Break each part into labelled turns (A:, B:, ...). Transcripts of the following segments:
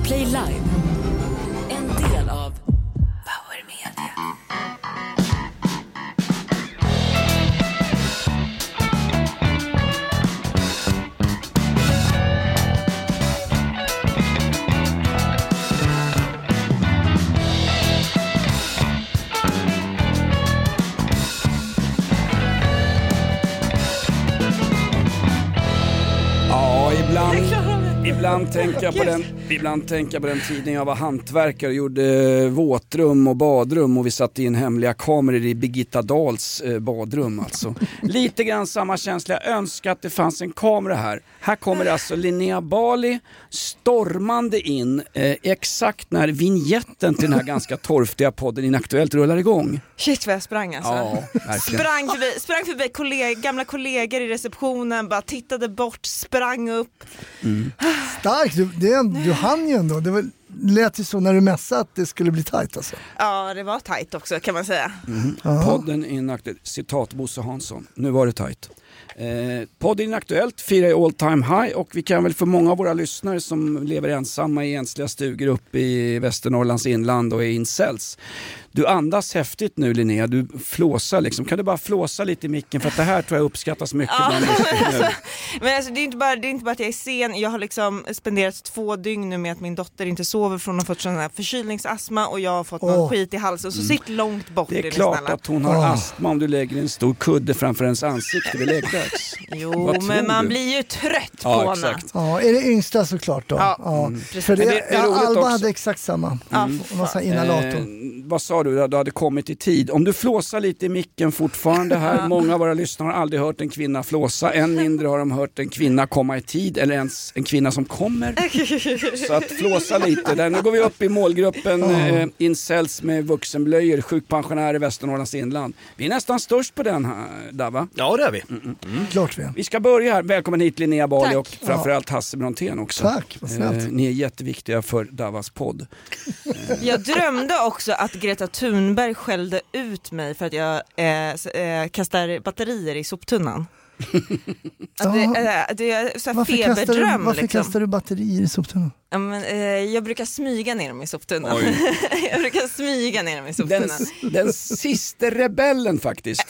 A: Play Live. En del av Power Media.
B: Ibland tänker jag på den tiden jag var hantverkare och gjorde våtrum och badrum och vi satte in hemliga kameror i Birgitta Dahls badrum alltså. Lite grann samma känsla, jag önskar att det fanns en kamera här. Här kommer alltså Linnea Bali stormande in exakt när vignetten till den här ganska torftiga podden Inaktuellt rullar igång.
C: Shit vad jag sprang alltså.
B: Ja,
C: sprang förbi gamla kollegor i receptionen, bara tittade bort, sprang upp.
D: Starkt, du hann ju ändå. Det lät ju så när du mässade att det skulle bli tajt alltså.
C: Ja, det var tajt också kan man säga.
B: Podden Inaktuellt, citat Bosse Hansson, nu var det tajt. Podden Inaktuellt firar all time high och vi kan väl för många av våra lyssnare som lever ensamma i ensliga stugor uppe i Västernorrlands inland och är incels. Du andas häftigt nu Linnea, du flåsar liksom. Kan du bara flåsa lite i micken för att det här tror jag uppskattas mycket bland nu.
C: Men alltså, det är inte bara att jag är sen. Jag har liksom spenderat 2 dygn nu med att min dotter inte sover från att ha fått sån här förkylningsastma och jag har fått någon skit i halsen. Så sitt långt bort.
B: Det är klart att hon har astma om du lägger en stor kudde framför hennes ansikte vid läggdags.
C: Jo, men man blir ju trött på henne.
D: Ja, är det yngsta såklart då?
C: Ja,
D: för det Alba
B: också.
D: hade exakt samma.
B: Vad sa du? Du hade kommit i tid. Om du flåsar lite i micken fortfarande här. Många av våra lyssnare har aldrig hört en kvinna flåsa. Än mindre har de hört en kvinna komma i tid. Eller ens en kvinna som kommer. Så att flåsa lite. Där, nu går vi upp i målgruppen incels med vuxenblöjor. Sjukpensionärer i Västernorrlands inland. Vi är nästan störst på den här, Dava.
E: Ja, det är vi.
D: Klart vi.
B: Vi ska börja här. Välkommen hit Linnea Bali.
C: Tack.
B: Och framförallt Hasse Brontén också.
D: Tack, vad snällt.
B: Ni är jätteviktiga för Davas podd.
C: Jag drömde också att Greta Thunberg skällde ut mig för att jag kastar batterier i soptunnan. Det är så här feberdröm.
D: Varför kastar du batterier i soptunnan?
C: Ja, men, jag brukar smyga ner dem i soptunnan.
B: Den sista rebellen faktiskt.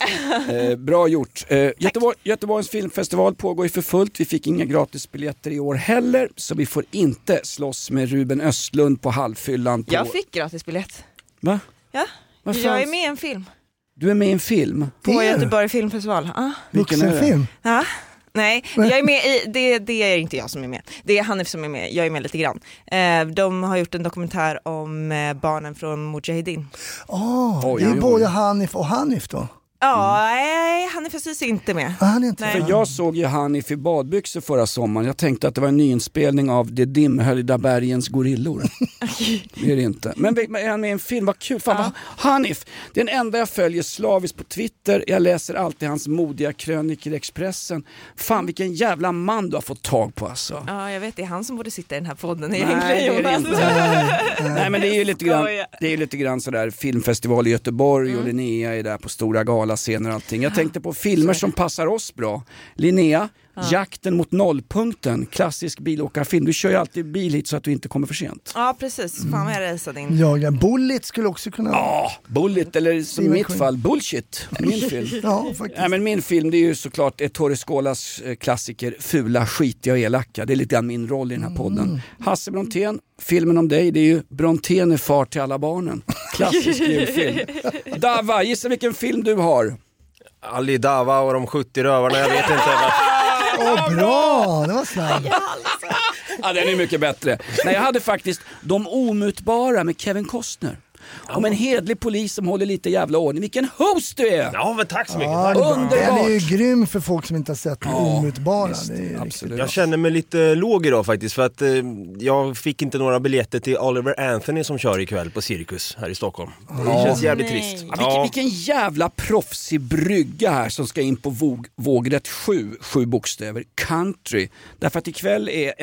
B: Bra gjort. Göteborgs filmfestival pågår ju för fullt. Vi fick inga gratisbiljetter i år heller. Så vi får inte slåss med Ruben Östlund på halvfyllan.
C: Jag fick gratisbiljett.
B: Va?
C: Ja, jag är med i en film.
B: Du är med i en film?
C: På Göteborg filmfestival.
B: Vilken är det?
D: Film?
C: Ja. Nej, jag är med i, det är inte jag som är med. Det är Hanif som är med, jag är med lite grann. De har gjort en dokumentär om barnen från Mujahedin.
D: Det är både Hanif och Hanif då?
C: Ja, nej, han är precis inte med.
D: Han är inte.
B: För jag såg ju Hanif i badbyxor förra sommaren. Jag tänkte att det var en nyinspelning av Det dimhöljda bergens gorillor. Det är det inte. Men är han med i en film? Vad kul. Fan, Hanif, det är den enda jag följer slaviskt på Twitter. Jag läser alltid hans modiga krönikor i Expressen. Fan, vilken jävla man du har fått tag på alltså.
C: Ja, jag vet, det är han som borde sitta i den här podden.
B: Nej, det är det inte. Nej, men det är ju lite grann sådär filmfestival i Göteborg och Linnea är där på stora galascener och allting. Jag tänkte på filmer som passar oss bra. Linnea, Jakten mot nollpunkten, klassisk bilåkarfilm. Du kör ju alltid bil hit så att du inte kommer för sent.
C: Ja, precis. Fan, jag raceade in.
D: Ja, Bullet skulle också kunna vara.
B: Ja, Bullet eller som i mitt fall Bullshit, min film.
D: Ja, faktiskt.
B: Nej, men min film, det är ju såklart Ettore Scolas klassiker Fula, skitiga och elaka. Det är lite grann min roll i den här podden. Hasse Brontén, filmen om dig, det är ju Brontén är far till alla barnen. Klassisk julfilm. Dava, gissa vilken film du har?
E: Ali Dava och de 70 rövarna, jag vet inte vad.
D: Bra, det var snabbt.
B: Ja, den är mycket bättre. Nej, jag hade faktiskt De omutbara med Kevin Costner. Om en hedlig polis som håller lite jävla ordning. Vilken host du är!
E: Ja, men tack så mycket.
B: Underbart!
D: Den är ju grym för folk som inte har sett omutbara.
B: Absolut.
E: Jag känner mig lite låg idag faktiskt, för att jag fick inte några biljetter till Oliver Anthony som kör ikväll på Cirkus här i Stockholm. Det känns jävligt trist.
B: Vilken jävla proffsig brygga här som ska in på vågrätt 7 bokstäver. Country. Därför att ikväll är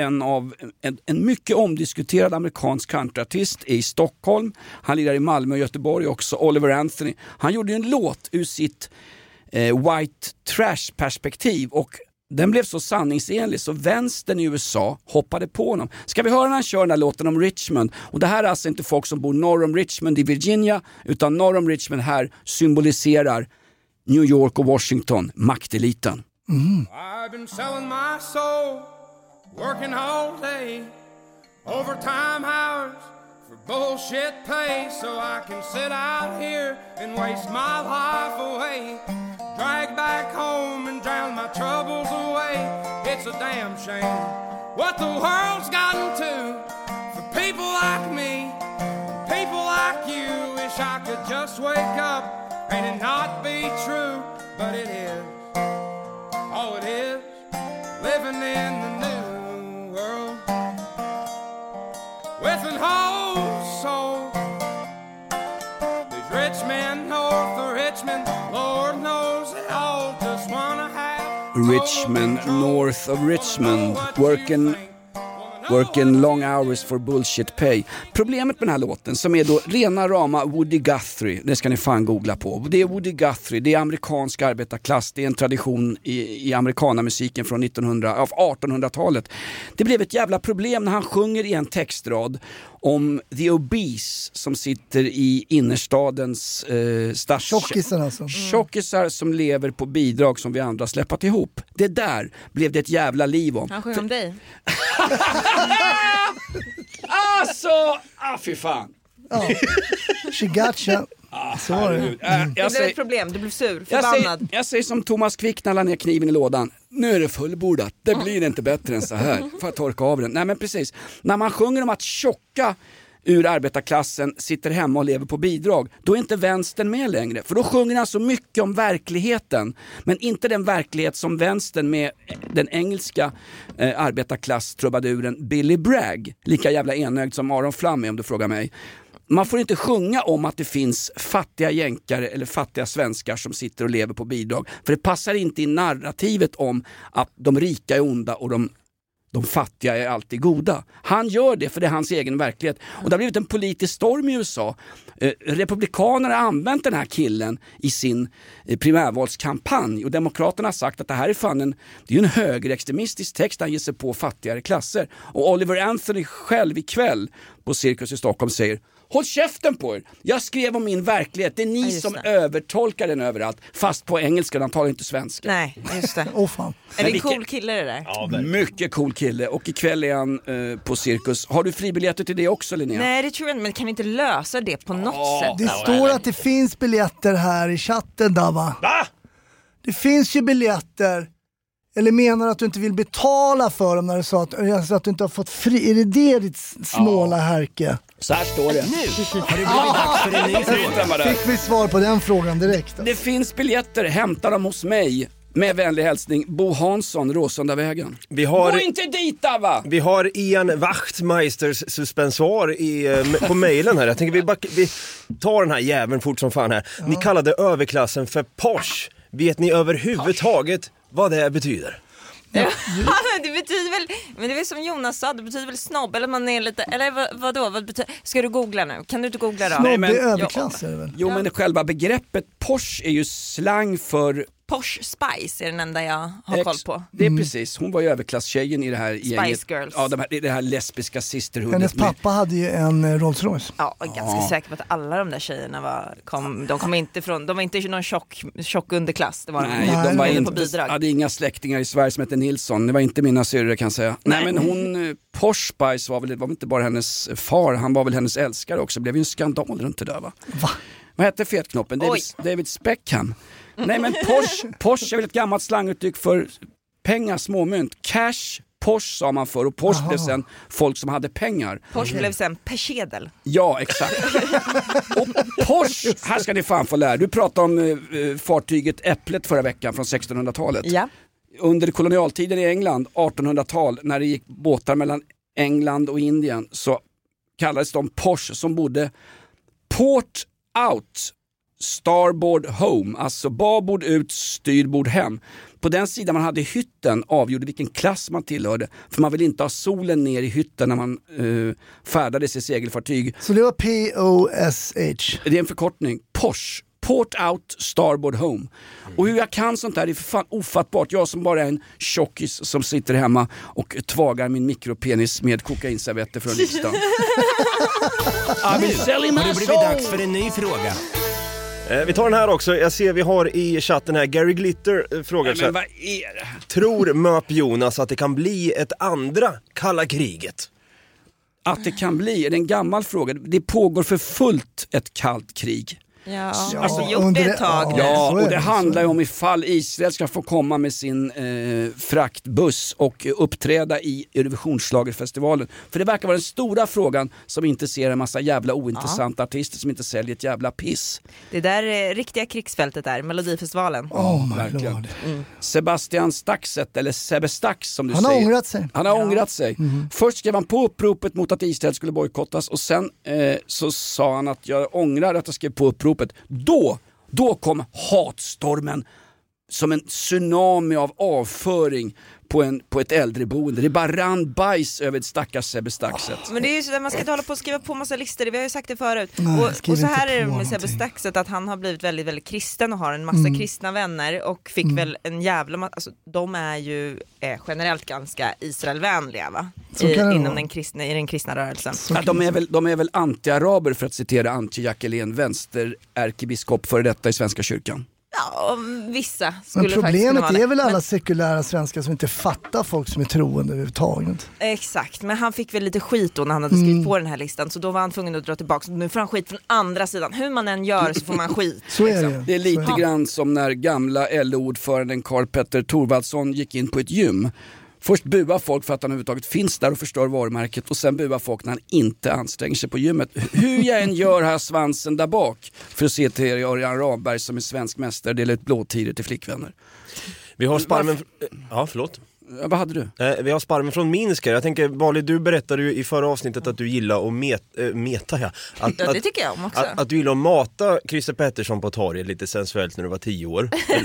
B: en mycket omdiskuterad amerikansk countryartist i Stockholm. Han lirar i Malmö och Göteborg också, Oliver Anthony. Han gjorde en låt ur sitt white trash perspektiv och Den blev så sanningsenlig så vänstern i USA hoppade på honom. Ska vi höra när han kör den här låten om Richmond? Och det här är alltså inte folk som bor norr om Richmond i Virginia, utan norr om Richmond här symboliserar New York och Washington, makteliten.
F: I've been selling my soul, working all day, overtime hours for bullshit pay, so I can sit out here and waste my life away, drag back home and drown my troubles away. It's a damn shame what the world's gotten to for people like me, people like you. Wish I could just wake up and it not be true, but it is. Oh, it is living in the new world with an whole soul. These rich men north of Richmond, Lord knows they all just wanna have
B: Richmond, north of Richmond, working long hours for bullshit pay. Problemet med den här låten, som är då rena rama Woody Guthrie, det ska ni fan googla på. Det är Woody Guthrie, det är amerikansk arbetarklass, det är en tradition i amerikanamusiken från 1800-talet. Det blev ett jävla problem när han sjunger i en textrad om the obese som sitter i innerstadens
D: Tjockisar alltså.
B: Tjockisar som lever på bidrag som vi andra släppt ihop. Det där blev det ett jävla liv om.
C: Han sjunger om dig.
B: Alltså, fy fan.
D: Ja. She gotcha. Så var det.
C: Det blev ett problem, du blev sur, förbannad.
B: Jag säger som Thomas Quick när han ner kniven i lådan. Nu är det fullbordat, det blir inte bättre än så här. Får jag torka av den? Nej men precis, när man sjunger om att tjocka ur arbetarklassen sitter hemma och lever på bidrag, då är inte vänstern med längre. För då sjunger han så mycket om verkligheten, men inte den verklighet som vänstern med den engelska arbetarklass-trubaduren Billy Bragg, lika jävla enögd som Aron Flam är om du frågar mig. Man får inte sjunga om att det finns fattiga jänkare eller fattiga svenskar som sitter och lever på bidrag. För det passar inte i narrativet om att de rika är onda och de fattiga är alltid goda. Han gör det för det är hans egen verklighet. Och det har blivit en politisk storm i USA. Republikanerna har använt den här killen i sin primärvalskampanj. Och demokraterna har sagt att det här är fan det är en högerextremistisk text. Han ger sig på fattigare klasser. Och Oliver Anthony själv ikväll på Cirkus i Stockholm säger: håll käften på er. Jag skrev om min verklighet. Det är ni som övertolkar den överallt. Fast på engelska, han talar inte svenska.
C: Nej, just det.
D: Fan.
C: Är det en cool kille det där?
B: Ja, mycket cool kille. Och ikväll är han på Cirkus. Har du fribiljetter till det också, Linnea?
C: Nej, det tror jag inte. Men kan vi inte lösa det på något sätt?
D: Det står att det finns biljetter här i chatten, Dava.
E: Va?
D: Det finns ju biljetter. Eller menar att du inte vill betala för dem när du sa att du inte har fått fri? Är det ditt snåla härke?
B: Så här står det.
E: Nu har det blivit dags för en ny fråga.
D: Fick vi svar på den frågan direkt? Alltså.
B: Det finns biljetter, hämta dem hos mig. Med vänlig hälsning, Bo Hansson, Råsundavägen. Gå inte dit, va?
E: Vi har Ian Wachtmeisters suspensvar på mejlen här. Jag tänker vi tar den här jäveln fort som fan här. Ja. Ni kallade överklassen för posh. Vet ni överhuvudtaget vad det betyder?
C: Ja. Det betyder väl, men det är som Jonas sa, det betyder väl snobb eller man är lite, eller vadå, vad betyder, ska du googla nu? Kan du inte googla då?
D: Snobb är överklass är det väl?
B: Jo, men själva begreppet posh är ju slang för
C: Posh Spice är den enda jag har koll på.
B: Det är precis, hon var ju överklasstjejen i det här gänget.
C: Spice Girls.
B: Ja, det här lesbiska sisterhoodet.
D: Hennes pappa hade ju en Rolls Royce.
C: Ja, och ganska säker på att alla de där tjejerna kom inte från, de var inte någon tjock underklass. Det var
B: de var inte
C: på bidrag.
B: Hade inga släktingar i Sverige som hette Nilsson. Det var inte mina syrror kan jag säga. Nej, men hon, Posh Spice var inte bara hennes far, han var väl hennes älskare också. Det blev ju en skandal runt det där, va? Vad hette fetknoppen? David Speckham. Nej, men Posh är väl ett gammalt slanguttryck för pengar, småmynt. Cash, Posh sa man för, och Posh blev sen folk som hade pengar.
C: Posh blev sen persedel.
B: Ja, exakt. Och Posh, här ska ni fan få lära. Du pratade om fartyget Äpplet förra veckan från 1600-talet.
C: Ja.
B: Under kolonialtiden i England, 1800-tal, när det gick båtar mellan England och Indien, så kallades de Posh, som bodde port out, starboard home, alltså babord ut, styrbord hem. På den sidan man hade hytten avgjorde vilken klass man tillhörde, för man vill inte ha solen ner i hytten när man färdades i segelfartyg.
D: Så det var P-O-S-H.
B: Det är en förkortning. Posh Port out, starboard home. Och hur jag kan sånt där är för fan ofattbart. Jag som bara är en tjockis som sitter hemma och tvagar min mikropenis med kokainservetter från listan.
G: Har det blivit dags för en ny fråga?
E: Vi tar den här också. Jag ser vi har i chatten här Gary Glitter frågar
B: Men vad är det?
E: Tror Möp Jonas att det kan bli ett andra kalla kriget?
B: Att det kan bli, är det en gammal fråga. Det pågår för fullt ett kallt krig.
C: Ja,
B: Alltså,
C: gjort det ett tag.
B: Ja, och det
D: så
B: handlar
D: är
B: ju
D: det.
B: om ifall Israel ska få komma med sin fraktbuss och uppträda i Eurovisionsschlagerfestivalen. För det verkar vara den stora frågan som intresserar en massa jävla ointressanta artister som inte säljer ett jävla piss.
C: Det där riktiga krigsfältet där, Melodifestivalen.
D: Oh my
B: Verkligen.
D: lord.
B: Sebastian Staxet, eller Sebbe Stax som du
D: Han har
B: säger.
D: ångrat sig.
B: Han har ångrat sig. Först skrev han på uppropet mot att Israel skulle bojkottas och sen så sa han att jag ångrar att jag skrev på uppropet. Då kom hatstormen som en tsunami av avföring på ett äldreboende. Det bara rann bajs över ett stackars Sebbe Staxet.
C: Men det är ju så där, man ska inte hålla på och skriva på massa listor, vi har ju sagt det förut.
D: Nej, skriv
C: och så
D: inte
C: här är det
D: på
C: med Sebbe
D: någonting.
C: Staxet, att han har blivit väldigt, väldigt kristen och har en massa kristna vänner och fick väl en jävla alltså de är ju generellt ganska Israelvänliga, va?
D: Så kan det
C: Inom
D: vara.
C: i den kristna rörelsen.
B: Ja, de är väl anti-araber, för att citera Antje Jackelén, vänsterärkebiskop för detta i Svenska kyrkan.
C: Ja, vissa skulle
D: Men
C: faktiskt kunna
D: problemet
C: vara det.
D: är väl alla
C: Men,
D: sekulära svenskar som inte fattar folk som är troende överhuvudtaget.
C: exakt, men han fick väl lite skit då när han hade skrivit på den här listan, så då var han tvungen att dra tillbaka. Nu får han skit från andra sidan. Hur man än gör så får man skit.
D: Så är det ju.
B: Det är lite grann som när gamla LO-ordföranden Karl Petter Thorvaldsson gick in på ett gym. Först buar folk för att han överhuvudtaget finns där och förstör varumärket, och sen buar folk när han inte anstränger sig på gymmet. Hur jag än gör här svansen där bak för att se till Örjan Ramberg som är svensk mästare delar ut blåtider till flickvänner.
E: Vi har sparven... Ja, förlåt.
B: Ja, vad hade du?
E: Vi har sparven från Minsk här. Jag tänker, Bali, du berättade ju i förra avsnittet att du gillar att meta. Ja.
C: Ja, det tycker jag om också.
E: Att du gillar att mata Christer Pettersson på torget lite sensuellt när du var 10 år.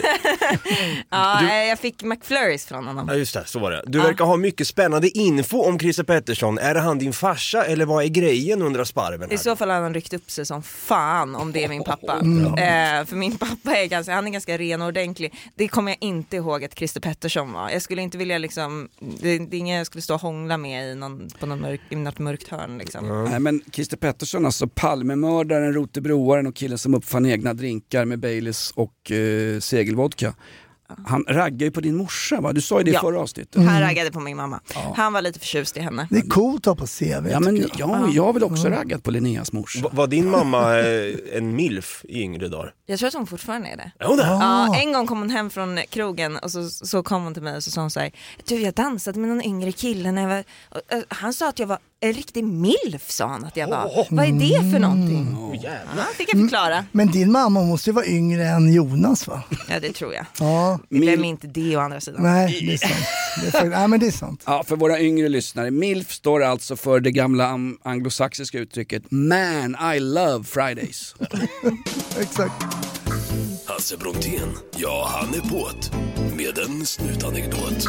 C: Ja, jag fick McFlurries från honom.
E: Ja, just det, så var det. Du verkar ha mycket spännande info om Christer Pettersson. Är det han din farsa eller vad är grejen, undrar sparven
C: I
E: här?
C: så fall har han ryckt upp sig som fan om det är min pappa. För min pappa är han är ganska ren och ordentlig. Det kommer jag inte ihåg att Christer Pettersson var. Jag skulle inte vilja liksom, det är ingen jag skulle stå och hångla med i något mörkt hörn liksom.
B: Nej, men Christer Pettersson, alltså Palmemördaren, Rotebroaren och killen som uppfann egna drinkar med Baileys och segelvodka. Han raggar ju på din morsa, va? Du sa ju det i förra avsnittet.
C: Han raggade på min mamma. Han var lite förtjust i henne.
D: Det är coolt att ha på CV.
B: Ja, men
D: tycker jag.
B: jag har väl också raggat på Linneas morsa.
E: Var din mamma en milf i yngre dagar?
C: Jag tror att hon fortfarande är det.
E: Ja, hon är.
C: Ja, en gång kom hon hem från krogen och så kom hon till mig och så sa hon så här: du, jag dansade med någon yngre kille när jag var, han sa att jag var en riktig milf, sa han att jag var. Vad är det för någonting? Ja, fick jag förklara.
D: Men din mamma måste ju vara yngre än Jonas, va?
C: Ja, det tror jag.
D: Ja,
C: Glöm inte det å andra sidan.
D: nej, det är sant. Nej, men det är sant.
B: Ja, för våra yngre lyssnare. MILF står alltså för det gamla anglosaxiska uttrycket Man, I love Fridays.
D: Exakt.
H: Hasse Brontén, ja han är på't med en snutanekdot.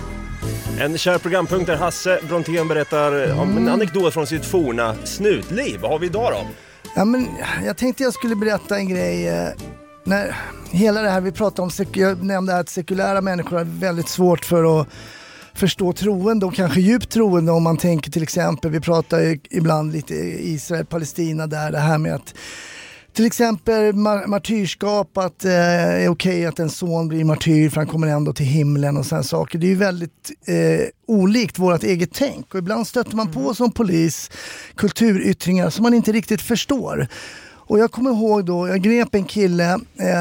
E: En kär programpunkt där Hasse Brontén berättar om en anekdot från sitt forna snutliv. Vad har vi idag då?
D: Ja, men jag tänkte jag skulle berätta en grej. När hela det här vi pratade om, jag nämnde att sekulära människor har väldigt svårt för att förstå troende och kanske djupt troende, om man tänker till exempel, vi pratar ju ibland lite Israel-Palestina där, det här med att till exempel martyrskap, att det är okej att en son blir martyr för han kommer ändå till himlen och sådana saker. Det är ju väldigt olikt vårt eget tänk, och ibland stöter man på som polis kulturyttringar som man inte riktigt förstår. Och jag kommer ihåg då, jag grep en kille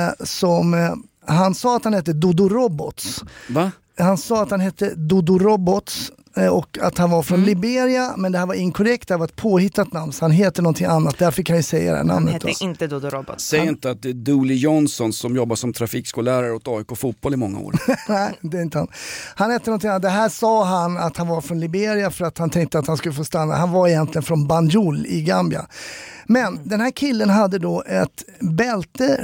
D: som, han sa att han hette Dodo Robots.
B: Va?
D: Han sa att han hette Dodo Robots och att han var från Liberia, men det här var inkorrekt, det här var ett påhittat namn, så han heter någonting annat, därför kan jag säga det här
C: Han
D: namnet.
C: hette
D: Alltså.
C: inte Dodo Robot.
B: Säg inte att det är Dooley Johnson som jobbar som trafikskollärare åt AIK fotboll i många år.
D: Nej, det är inte han. Han hette någonting annat. Det här sa han att han var från Liberia för att han tänkte att han skulle få stanna. Han var egentligen från Banjul i Gambia. Men den här killen hade då ett bälte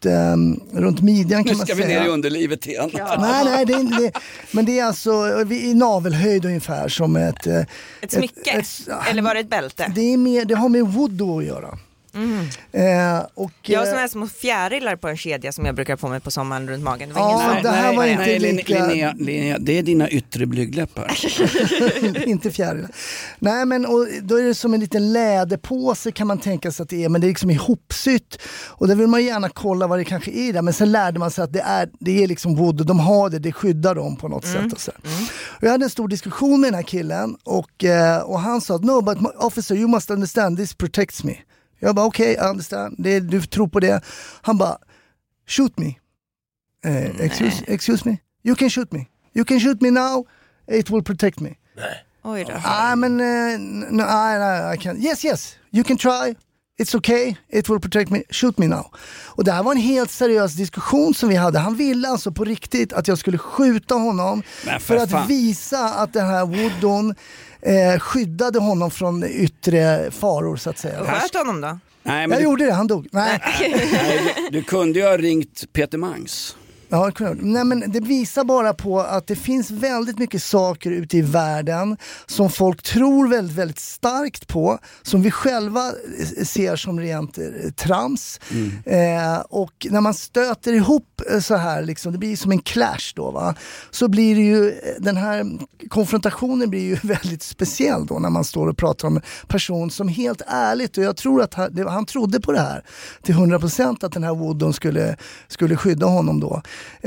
D: runt midjan, kan
B: Nu
D: man
B: ska
D: säga.
B: vi ner i underlivet igen.
D: Nej, det är inte det. Men det är alltså i navelhöjd ungefär som ett
C: Ett smycke? Eller var det ett bälte?
D: det har med voodoo att göra.
C: Jag har såna här små fjärilar på en kedja som jag brukar få mig på sommaren runt magen. Det var
D: Ja,
C: ingen
D: det här var inte lika...
B: Linnea, det är dina yttre blygdläppar.
D: Inte fjärilar. Nej, men och då är det som en liten läderpåse kan man tänka sig att det är, men det är liksom ihopsytt och där vill man gärna kolla vad det kanske är där, men sen lärde man sig att det är liksom wood och de har det skyddar dem på något sätt. Och så. Och jag hade en stor diskussion med den här killen och han sa att no, but officer, you must understand, this protects me. Jag bara okej, I understand, du tror på det. Han bara, shoot me. Excuse me, you can shoot me. You can shoot me now, it will protect me.
C: Oj då.
D: Men no, I can't. Yes, you can try. It's okay, it will protect me, shoot me now. Och det här var en helt seriös diskussion som vi hade. Han ville alltså på riktigt att jag skulle skjuta honom för att visa att den här Woodon skyddade honom från yttre faror så att säga.
C: Hört honom då?
B: Nej,
D: jag gjorde det, han dog. Nej,
B: du kunde ju ha ringt Peter Mangs.
D: Ja, nej, men det visar bara på att det finns väldigt mycket saker ute i världen som folk tror väldigt, väldigt starkt på, som vi själva ser som rent trams. Och när man stöter ihop så här, liksom, det blir som en clash då, va? Så blir det ju, den här konfrontationen blir ju väldigt speciell då när man står och pratar om en person som helt ärligt, och jag tror att han trodde på det här till 100% att den här Woodon skulle skydda honom då.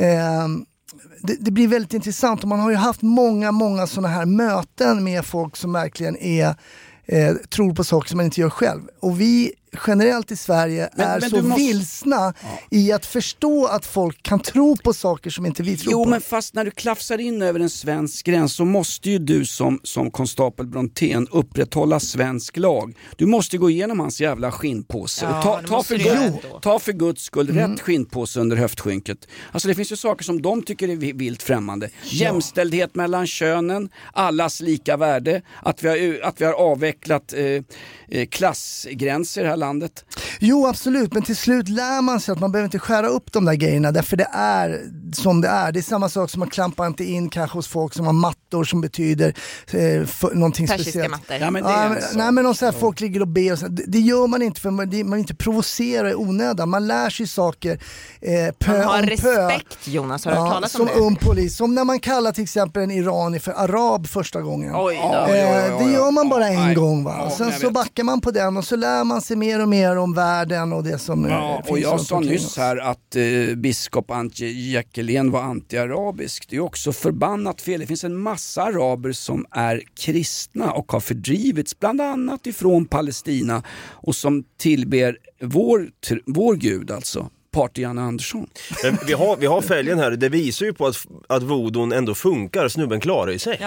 D: Det blir väldigt intressant och man har ju haft många sådana här möten med folk som verkligen tror på saker som man inte gör själv. Och vi generellt i Sverige vilsna i att förstå att folk kan tro på saker som inte vi tror på.
B: Jo, men fast när du klafsar in över en svensk gräns så måste ju du som konstapel Brontén upprätthålla svensk lag. Du måste gå igenom hans jävla skinnpåse.
C: Ja,
B: ta för Guds skull rätt skinnpåse under höftskynket. Alltså det finns ju saker som de tycker är vilt främmande. Jämställdhet mellan könen, allas lika värde, att vi har avvecklat klassgränser här landet.
D: Jo, absolut, men till slut lär man sig att man behöver inte skära upp de där grejerna, därför det är som det är. Det är samma sak som man klampar inte in kanske hos folk som har mattor som betyder någonting
C: persiska
D: speciellt.
C: Mattor.
B: Ja, men det är
D: nej, men om så här, folk ligger och ber och så, det gör man inte för man inte provocerar i onödan. Man lär sig saker
C: man har respekt, Jonas, har du hört talas om det?
D: Som ung polis, som när man kallar till exempel en iranier för arab första gången. Det gör man bara en gång, va? Sen så backar man på den och så lär man sig mer och mer om världen och det som finns.
B: Och jag sa nyss här att biskop Antje Jackelén var anti-arabisk. Det är också förbannat fel. Det finns en massa araber som är kristna och har fördrivits bland annat ifrån Palestina och som tillber vår Gud, alltså Party Janne Andersson.
E: Men vi har fälgen här, det visar ju på att vodon ändå funkar, snubben klarar ju sig.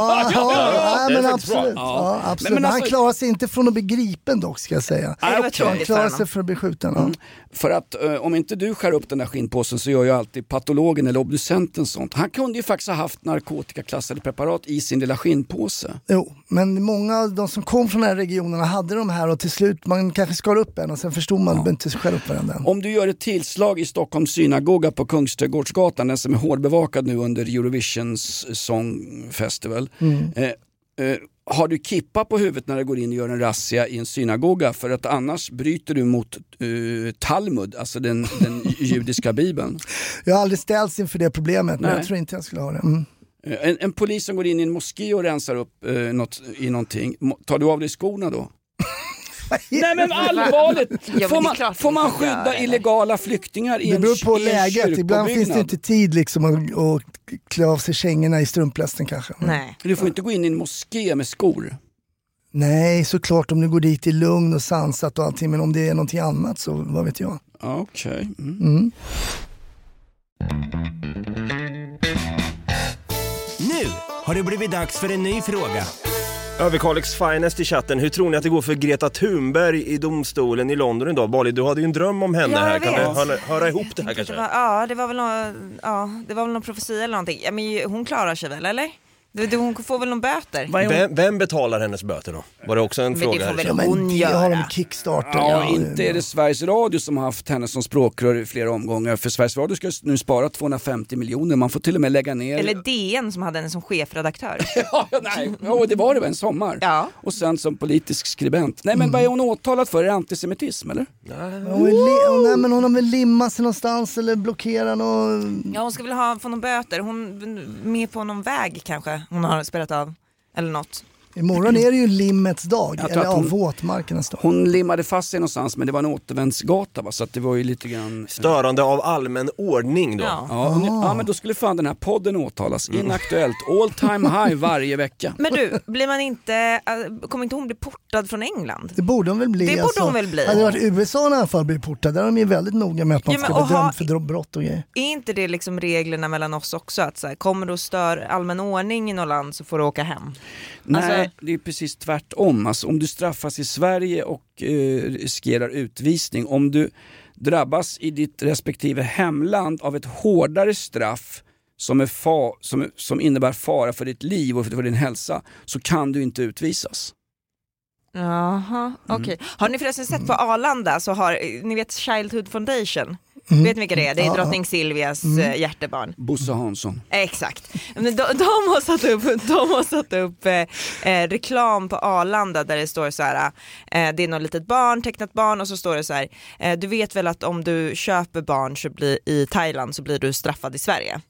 D: Men absolut. Ja, absolut. Men han klarar sig inte från att bli gripen dock, ska jag säga. Han klarar sig för att bli skjuten.
B: För att om inte du skär upp den där skinnpåsen så gör ju alltid patologen eller obducenten sånt. Han kunde ju faktiskt ha haft narkotikaklassade preparat i sin lilla skinnpåse.
D: Jo, men många av de som kom från de här regionerna hade de här och till slut man kanske skar upp en och sen förstod man inte skär upp varandra.
B: Om du gör ett tillslag i Stockholms synagoga på Kungsträdgårdsgatan, den som är hårdbevakad nu under Eurovisions Song Festival. Har du kippa på huvudet när du går in och gör en razzia i en synagoga, för att annars bryter du mot Talmud, alltså den judiska bibeln?
D: Jag har aldrig ställts inför det problemet, men jag tror inte jag skulle ha det.
B: En polis som går in i en moské och rensar upp i någonting, tar du av dig skorna då? Nej, men allvarligt! Får man skydda illegala flyktingar i en kyrkobyggnad?
D: Det beror på läget. Ibland finns det inte tid liksom att klä av sig kängorna i strumplästen kanske.
C: Nej.
B: Du får inte gå in i en moské med skor.
D: Nej, såklart om du går dit i lugn och sansat och allting, men om det är någonting annat så vad vet jag.
B: Okej.
G: Nu har det blivit dags för en ny fråga.
E: Överkalix Finest i chatten. Hur tror ni att det går för Greta Thunberg i domstolen i London idag? Bali, du hade ju en dröm om henne här. Kan vi höra ihop det här kanske?
C: Det var väl någon profetia eller någonting. Ja, men hon klarar sig väl, eller? Hon får väl någon böter.
E: Vem betalar hennes böter då? Var det också en fråga?
C: Det får väl
D: Ja, men
C: hon
D: det
C: göra.
D: har de Kickstarter.
B: Ja, inte är det Sveriges Radio som har haft henne som språkrör i flera omgångar. För Sveriges Radio ska nu spara 250 miljoner. Man får till och med lägga ner...
C: Eller DN som hade henne som chefredaktör.
B: det var en sommar.
C: Ja.
B: Och sen som politisk skribent. Nej, men vad är hon åtalad för? Är det antisemitism, eller?
D: Nej, men hon har väl limmat sig någonstans eller blockerat någon...
C: Ja, hon ska väl få någon böter. Hon med på någon väg kanske hon har spelat av. Eller något.
D: Imorgon är det ju limmets dag,
B: Jag tror
D: eller
B: att
D: våtmarkernas dag.
B: Hon limmade fast sig någonstans, men det var en återvändsgata, va? Så att det var ju lite grann...
E: Störande av allmän ordning då.
B: Ja, men då skulle fan den här podden åtalas. Inaktuellt, all time high varje vecka.
C: Men du, blir man inte, kommer inte hon bli portad från England?
D: Det borde hon väl bli.
C: Det borde hon väl bli.
D: Hade det varit USA i alla fall blir portad, där är de ju väldigt noga med att man ska bli dömd för brott och grejer.
C: Är inte det liksom reglerna mellan oss också? Att så här, kommer du och stör allmän ordning i något land så får du åka hem?
B: Nej, det är precis tvärtom. Alltså, om du straffas i Sverige och riskerar utvisning, om du drabbas i ditt respektive hemland av ett hårdare straff som innebär fara för ditt liv och för din hälsa, så kan du inte utvisas.
C: Jaha, okej. Har ni förresten sett på Arlanda så har, ni vet Childhood Foundation? Vet ni vilka det är? Det är drottning Silvias hjärtebarn.
B: Bosse Hansson.
C: Exakt. Men de har satt upp reklam på Arlanda där det står så här, det är något litet barn, tecknat barn, och så står det så här, du vet väl att om du köper barn i Thailand så blir du straffad i Sverige.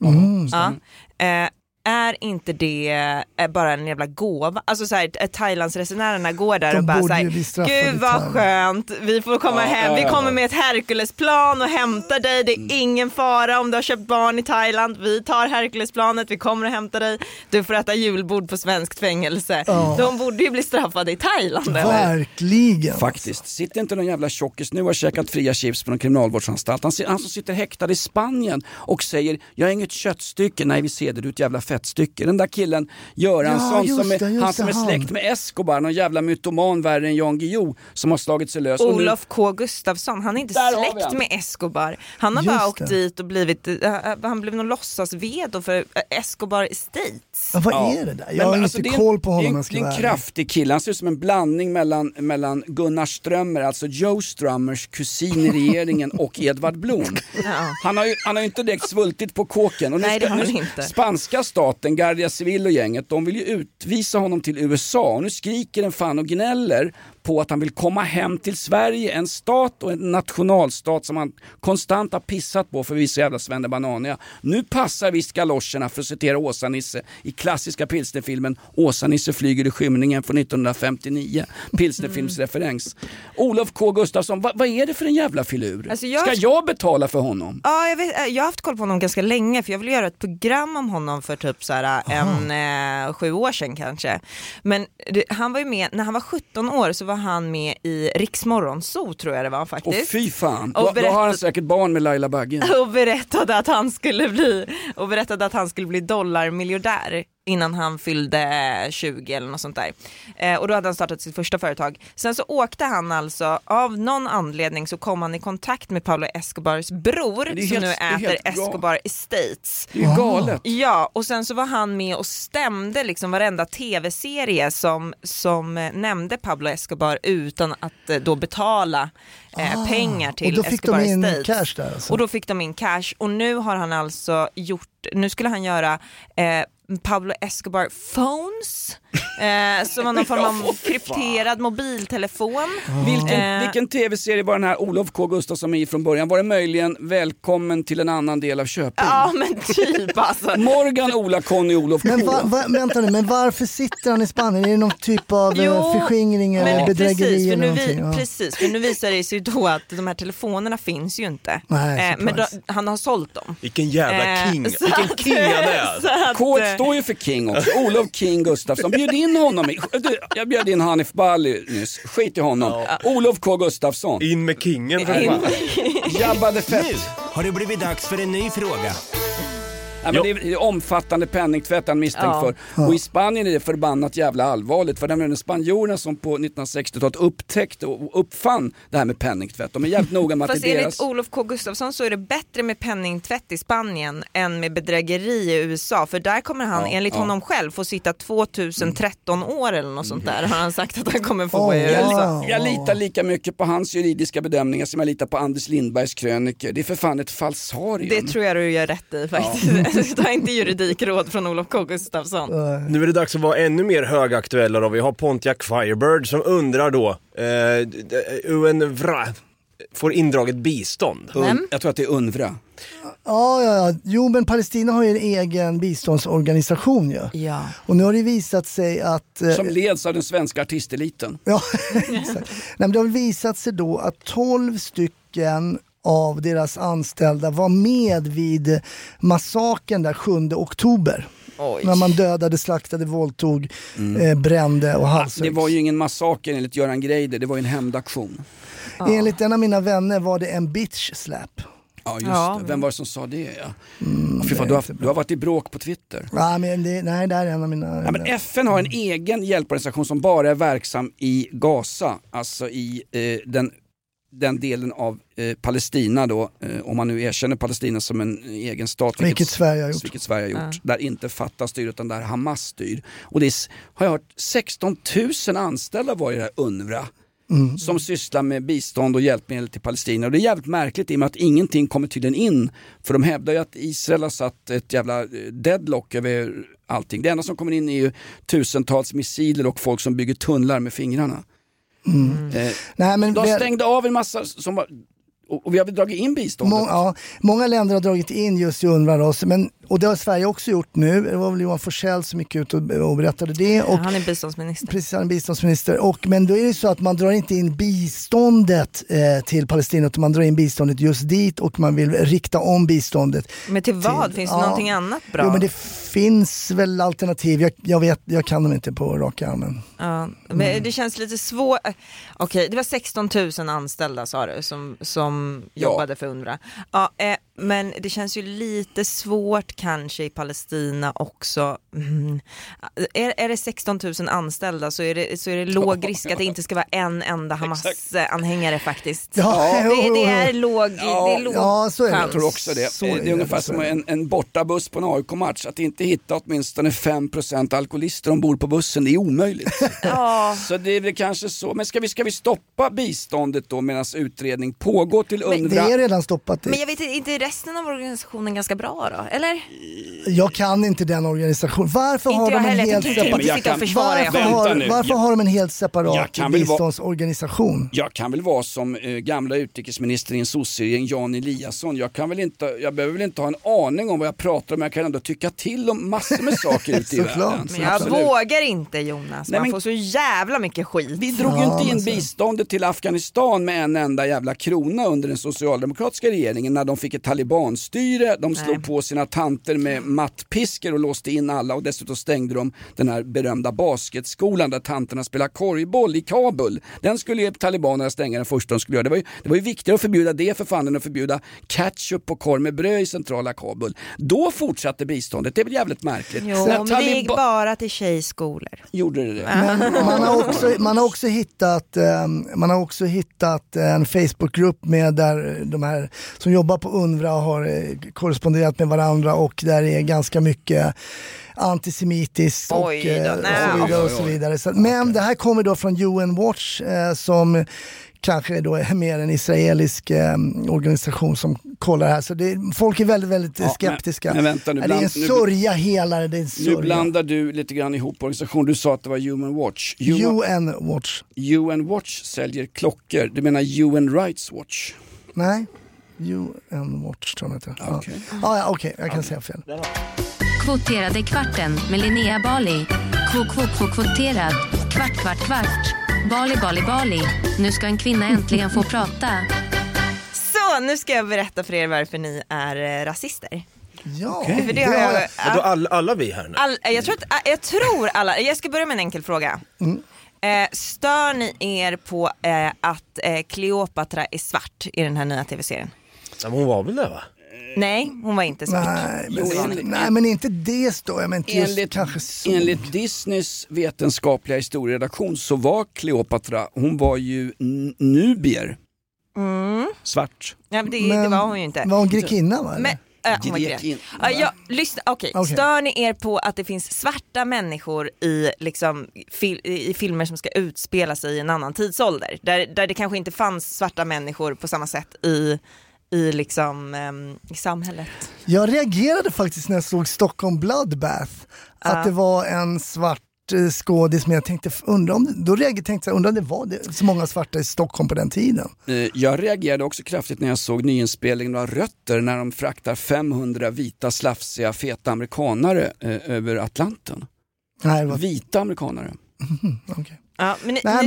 C: Är inte det bara en jävla gåva? Alltså så här, Thailandsresenärerna går där och bara så här, gud vad skönt, vi får komma hem, vi kommer med ett Herkulesplan och hämtar dig, det är ingen fara om du har köpt barn i Thailand, vi tar Herkulesplanet, vi kommer och hämtar dig, du får äta julbord på svenskt fängelse. De borde ju bli straffade i Thailand.
D: Verkligen.
B: Faktiskt, sitter inte någon jävla tjockis nu och har käkat fria chips på någon kriminalvårdsanstalt, han som sitter häktad i Spanien och säger, jag är inget köttstycke, nej vi ser det, du är ett jävla fettstycke. Den där killen Göransson, som är släkt med Escobar, någon jävla mytoman värre än Jan Guillou som har slagit sig lös.
C: Olof K. Gustafsson, han är inte släkt med Escobar. Han har bara åkt dit och han blev någon låtsasvedo för Escobar Estates.
D: Ja, vad är det där? Jag har inte koll på honom.
B: Det är en kraftig kille. Han ser ut som en blandning mellan Gunnar Strömmer, alltså Joe Strömmers kusin i regeringen, och Edvard Blom. Han har ju inte direkt svultit på kåken. Och
C: nej, det har han inte.
B: Spanska staten, Guardia Civil och gänget, de vill ju utvisa honom till USA. Och nu skriker den fan och gnäller på att han vill komma hem till Sverige, en stat och en nationalstat som han konstant har pissat på för vissa jävla svennebananiga. Nu passar visst galoscherna, för att citera Åsa-Nisse i klassiska pilsnerfilmen Åsa-Nisse flyger i skymningen från 1959. Pilsnerfilmsreferens. Olof K. Gustafsson, vad är det för en jävla filur? Alltså ska jag betala för honom?
C: Ja, jag har haft koll på honom ganska länge, för jag vill göra ett program om honom för typ så här 7 år sedan kanske. Men han var ju med, när han var 17 år så var han med i Riksmorgonzoo, tror jag det var faktiskt.
B: Och fy fan, då har han säkert barn med Laila Bagge.
C: Och berättade att han skulle bli dollarmiljardär innan han fyllde 20 eller något sånt där. Och då hade han startat sitt första företag. Sen så åkte han alltså, av någon anledning så kom han i kontakt med Pablo Escobars bror som nu äter Escobar Estates.
B: Det är ju galet.
C: Ja, och sen så var han med och stämde liksom varenda tv-serie som nämnde Pablo Escobar utan att då betala pengar till Escobar Estates. Och då fick de in cash där alltså. Och då fick de in cash, och nu har han alltså nu skulle han göra Pablo Escobar Phones som var någon form av krypterad mobiltelefon.
B: Vilken tv-serie var den här Olof K. Gustafsson med från början? Var det möjligen Välkommen till en annan del av Köping?
C: Ja, men typ alltså.
B: Morgan, Ola, Conny, Olof K.
D: Vänta nu, men varför sitter han i Spanien? Är det någon typ av förskingring eller bedrägeri eller någonting?
C: Precis, för nu visar det sig då att de här telefonerna finns ju inte.
D: Nej,
C: men han har sålt dem.
E: Vilken jävla king. Vilken king han är.
B: K står ju för king också. Olof King Gustafsson. Bjöd in honom. Jag bjöd in Hanif Bali nyss. Skit i honom. Olof K. Gustafsson.
E: In med kingen.
B: Jabba the Fett.
G: Nu har det blivit dags för en ny fråga.
B: Ja, men det är omfattande penningtvätt han misstänkt för. Och i Spanien är det förbannat jävla allvarligt. För de spanjorerna som på 1960-talet upptäckte och uppfann det här med penningtvätt. De är jävligt noga med att
C: fast
B: det
C: enligt Olof K. Gustafsson så är det bättre med penningtvätt i Spanien än med bedrägeri i USA. För där kommer han enligt honom själv få sitta 2013 år eller något sånt där. Har han sagt att han kommer få i USA.
B: Jag litar lika mycket på hans juridiska bedömningar som jag litar på Anders Lindbergs kröniker. Det är för fan ett falsarium.
C: Det tror jag du gör rätt i faktiskt. Ta inte juridikråd från Olof K. Gustafsson.
E: Nu är det dags att vara ännu mer högaktuella då. Vi har Pontiac Firebird som undrar då UNRWA får indraget bistånd.
B: Jag tror att det är UNRWA.
D: Ja. Jo, men Palestina har ju en egen biståndsorganisation ju.
C: Ja.
D: Och nu har det visat sig att...
B: Som leds av den svenska artisteliten.
D: Ja, exakt. Nej, men det har visat sig då att 12 stycken av deras anställda var med vid massakern där 7 oktober.
C: Oj.
D: När man dödade, slaktade, våldtog, brände och halshöggs.
B: Det var ju ingen massaker enligt Göran Greider, det var ju en hämndaktion.
D: Enligt en av mina vänner var det en bitch slap.
B: Ja, just det. Vem var det som sa det? Du har varit i bråk på Twitter.
D: Ja, men det är en av mina...
B: Ja, men FN har en egen hjälporganisation som bara är verksam i Gaza. Alltså i den delen av Palestina då, om man nu erkänner Palestina som en egen stat.
D: Vilket Sverige har gjort.
B: Vilket Sverige har gjort. Där inte Fatah styr utan där Hamas styr. Och det har jag hört 16 000 anställda var i det här UNRWA. Som sysslar med bistånd och hjälpmedel till Palestina. Och det är jävligt märkligt i och med att ingenting kommer tydligen in. För de hävdar ju att Israel har satt ett jävla deadlock över allting. Det enda som kommer in är ju tusentals missiler och folk som bygger tunnlar med fingrarna.
D: Nej, men
B: de stängde av en massa och vi har dragit in biståndet.
D: Många länder har dragit in just i UNRWA, och det har Sverige också gjort nu. Det var väl Johan Forssell som gick ut och berättade det. Och,
C: han är biståndsminister.
D: Precis, han är biståndsminister. Men då är det så att man drar inte in biståndet till Palestina, utan man drar in biståndet just dit och man vill rikta om biståndet.
C: Men till vad? Finns det någonting annat bra?
D: Jo, men det finns väl alternativ. Jag kan dem inte på raka armen.
C: Ja, men det känns lite svårt. Okej, det var 16 000 anställda sa du som jobbade för UNRWA. Ja, men det känns ju lite svårt kanske i Palestina också. Är det 16 000 anställda så är det låg risk att det inte ska vara en enda Hamas-anhängare faktiskt. Det är låg
D: ja, så är det.
B: Jag tror också det. Det är ungefär som en bortabuss på en AIK-match. Att inte hitta åtminstone 5% alkoholister ombord på bussen, det är omöjligt. Så det är väl kanske så. Men ska vi stoppa biståndet då medan utredning pågår till UNRWA?
D: Men det är redan stoppat.
C: Men jag vet inte, resten av organisationen ganska bra då, eller?
D: Jag kan inte den organisationen. Varför har de en helt separat? Varför har de en helt separat biståndsorganisation?
B: Jag kan väl vara som gamla utrikesminister i en sosseregering, Jan Eliasson. Jag behöver väl inte ha en aning om vad jag pratar om, men jag kan ändå tycka till om massor med saker ute i världen.
C: Men jag vågar inte, Jonas. Man får så jävla mycket skit.
B: Vi drog ju inte in biståndet till Afghanistan med en enda jävla krona under den socialdemokratiska regeringen när de fick ett talibanstyre. De slog på sina tanter med mattpisker och låste in alla, och dessutom stängde de den här berömda basketskolan där tanterna spelar korgboll i Kabul. Den skulle ju talibanerna stänga den första de skulle göra. Det var ju viktigare att förbjuda det för fan än att förbjuda ketchup på korv med bröd i centrala Kabul. Då fortsatte biståndet. Det är väl jävligt märkligt.
C: Jo, men det gick bara till tjejskolor.
B: Gjorde det?
D: Men man har också hittat en Facebookgrupp med där de här som jobbar på UNRWA har korresponderat med varandra, och där är ganska mycket antisemitiskt och så vidare. Men det här kommer då från UN Watch som kanske då är mer en israelisk organisation som kollar här. Så folk är väldigt, väldigt skeptiska. Men vänta, det är en sörja hela det.
B: Nu blandar du lite grann ihop organisation. Du sa att det var UN Watch. UN Watch säljer klockor. Du menar UN Rights Watch?
D: Nej, UN Watch tror jag inte. Okej, jag kan säga fel.
I: Kvoterade kvarten med Linnea Bali. Kvoterad. Kvart. Bali. Nu ska en kvinna äntligen få prata.
C: Så, nu ska jag berätta för er varför ni är rasister.
D: Ja,
C: för det har jag,
E: alla vi här nu.
C: Jag tror alla. Jag ska börja med en enkel fråga. Stör ni er på att Cleopatra är svart i den här nya tv-serien?
E: Ja, hon var väl det, va?
C: Nej, hon var inte svart.
D: Nej, men inte det står jag, men inte just kanske så.
B: Enligt Disneys vetenskapliga historieredaktion så var Kleopatra, hon var ju nubier. Svart.
C: Ja, men det var hon ju inte.
D: Var hon grekinna, va?
C: Men, hon var grek. Lyssna, okej. Stör ni er på att det finns svarta människor i, liksom, i filmer som ska utspela sig i en annan tidsålder? Där det kanske inte fanns svarta människor på samma sätt i samhället.
D: Jag reagerade faktiskt när jag såg Stockholm Bloodbath att det var en svart skådis, men jag tänkte undra om det var så många svarta i Stockholm på den tiden.
B: Jag reagerade också kraftigt när jag såg nyinspelningen av Rötter när de fraktar 500 vita, slafsiga, feta amerikanare över Atlanten.
D: Nej,
B: vita amerikanare.
D: Okej.
C: Ja, men
D: jag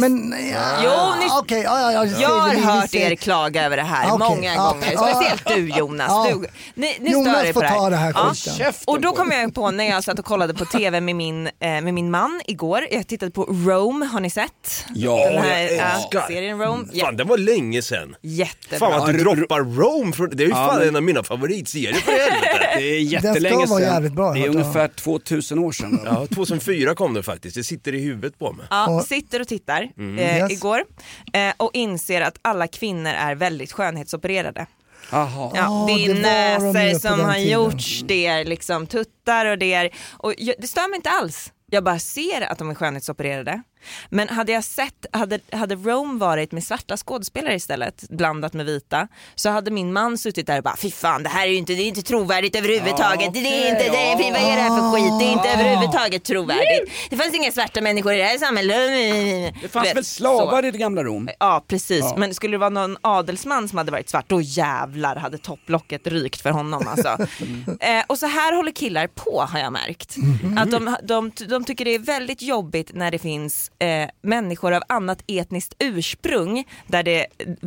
C: har hört er klaga över det här många gånger. Speciellt du, Jonas. Ni stör er på det här.
D: Ta det här skiten.
C: Och då kom jag på när jag satt och kollade på tv med min man igår. Jag tittade på Rome, har ni sett?
E: Ja,
C: den här serien Rome.
E: Fan, det var länge sedan.
C: Jättebra.
E: Fan, att du droppar Rome. Det är ju fan en av mina favoritserier för helvete.
B: Det är jättelänge sedan.
D: Jävligt bra,
B: det är ungefär 2000 år sedan.
E: Ja, 2004 kom det faktiskt. Det sitter i huvudet på mig.
C: Ja, sitter och tittar igår och inser att alla kvinnor är väldigt skönhetsopererade.
B: Aha.
C: Ja, det är näser som har gjorts, det är liksom tuttar och det stör mig inte alls. Jag bara ser att de är skönhetsopererade. Men hade jag sett, hade Rome varit med svarta skådespelare istället, blandat med vita, så hade min man suttit där och bara, fy fan, det här är ju inte, det är inte trovärdigt överhuvudtaget. Det är inte, vad är det här för skit? Det är inte överhuvudtaget trovärdigt. Det fanns inga svarta människor i det här samhället.
B: Det fanns väl slavar i det gamla Rom?
C: Ja, precis. Ja. Men skulle det vara någon adelsman som hade varit svart, då jävlar hade topplocket rykt för honom alltså. Och så här håller killar på, har jag märkt. Att de tycker det är väldigt jobbigt när det finns människor av annat etniskt ursprung där det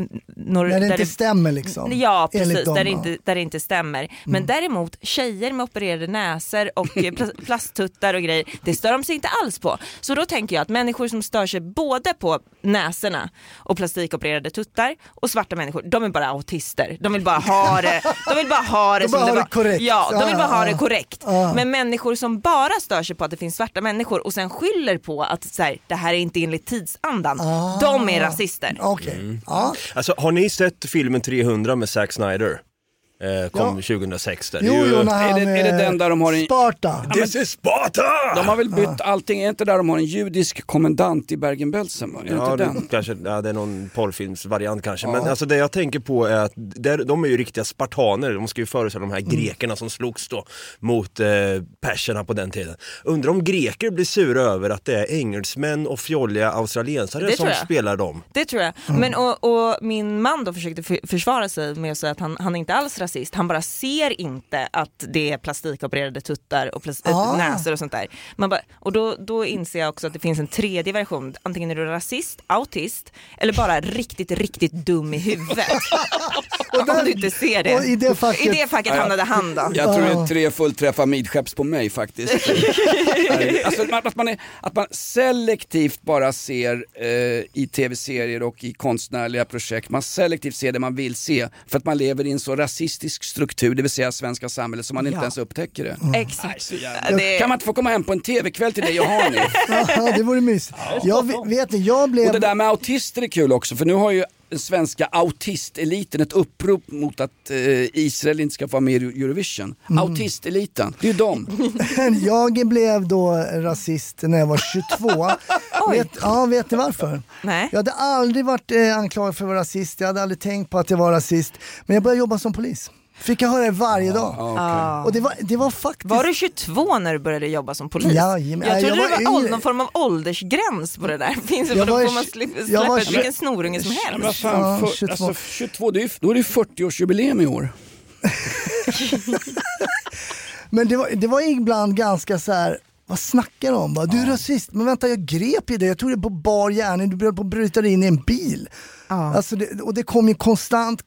D: inte stämmer liksom.
C: Ja, precis, där det inte stämmer. Men däremot tjejer med opererade näser och plasttuttar och grejer, det stör de sig inte alls på. Så då tänker jag att människor som stör sig både på näserna och plastikopererade tuttar och svarta människor, de är bara autister. De vill bara ha det. De vill bara ha det som det var.
D: Korrekt.
C: Ja, de vill bara ha det korrekt. Men människor som bara stör sig på att det finns svarta människor och sen skyller på att så här, det här är inte enligt tidsandan. De är rasister.
D: Okej.
E: Alltså, har ni sett filmen 300 med Zack Snyder? Kom 2006 där.
B: Är det den där de har en
D: Sparta?
E: This is Sparta!
B: De har väl bytt allting. Är inte där de har en judisk kommendant i Bergen-Belsen?
E: Ja, det är någon porrfilmsvariant kanske. Men alltså det jag tänker på är att de är ju riktiga spartaner. De ska ju föreställa de här grekerna som slogs då mot perserna på den tiden. Undrar om greker blir sura över att det är engelsmän och fjolliga australiensare som spelar dem.
C: Det tror jag. Men och min man då försökte försvara sig med att säga att han är inte alls rasist. Han bara ser inte att det är plastikopererade tuttar och näsor och sånt där. Och då inser jag också att det finns en tredje version. Antingen är du rasist, autist eller bara riktigt, riktigt dum i huvudet. Om du inte ser det.
D: I det
C: facket hamnade han då.
B: Jag tror det är 3 fullträffar midskepps på mig faktiskt. Alltså, att man selektivt bara ser i tv-serier och i konstnärliga projekt. Man selektivt ser det man vill se. För att man lever i en så rasistisk struktur, det vill säga svenska samhället, som man inte ens upptäcker det.
C: Exakt.
B: Kan man inte få komma hem på en tv-kväll till dig och ha ni?
D: Ja, det vore mysigt.
B: Och det där med autister är kul också, för nu har ju den svenska autisteliten ett upprop mot att Israel inte ska få med i Eurovision. Autisteliten, det är ju dem.
D: Jag blev då rasist när jag var 22. Vet ni varför?
C: Nej.
D: Jag hade aldrig varit anklagad för att vara rasist. Jag hade aldrig tänkt på att jag var rasist. Men jag började jobba som polis. Fick jag höra det varje dag.
B: Okay.
D: Och det var faktiskt...
C: Var du 22 när du började jobba som polis?
D: Ja,
C: jag trodde det var någon form av åldersgräns på det där. Finns det, då får man släppa vilken snorunge som helst.
B: 22, då är det 40-årsjubileum i år.
D: Men det var ibland ganska så här... Vad snackar de? Du är rasist. Men vänta, jag grep i det. Jag tog det på bar gärning. Du började på att bryta dig in i en bil. Alltså och det kom ju konstant.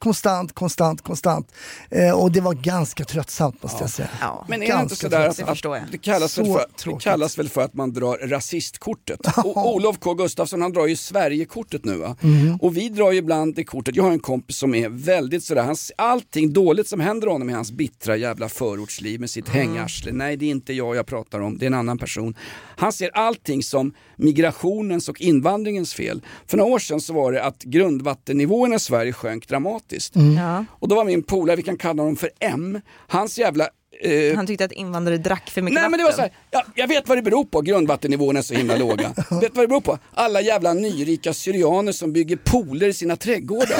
D: Och det var ganska tröttsamt måste jag säga.
B: Men är det inte sådär att det kallas väl för att man drar rasistkortet? Olof K. Gustafsson, han drar ju Sverigekortet nu va? Och vi drar ju ibland det kortet. Jag har en kompis som är väldigt sådär, allting dåligt som händer honom i hans bittra jävla förortsliv med sitt hängarsle. Nej, det är inte jag pratar om, det är en annan person. Han ser allting som migrationens och invandringens fel. För några år sedan så var det att grundvattennivån i Sverige sjönk dramatiskt. Och då var min polare, vi kan kalla honom för M, hans jävla
C: han tyckte att invandrare drack för mycket
B: vatten. Men det var så här, jag vet vad det beror på, grundvattennivån är så himla låga. Vet vad det beror på? Alla jävla nyrika syrianer som bygger pooler i sina trädgårdar.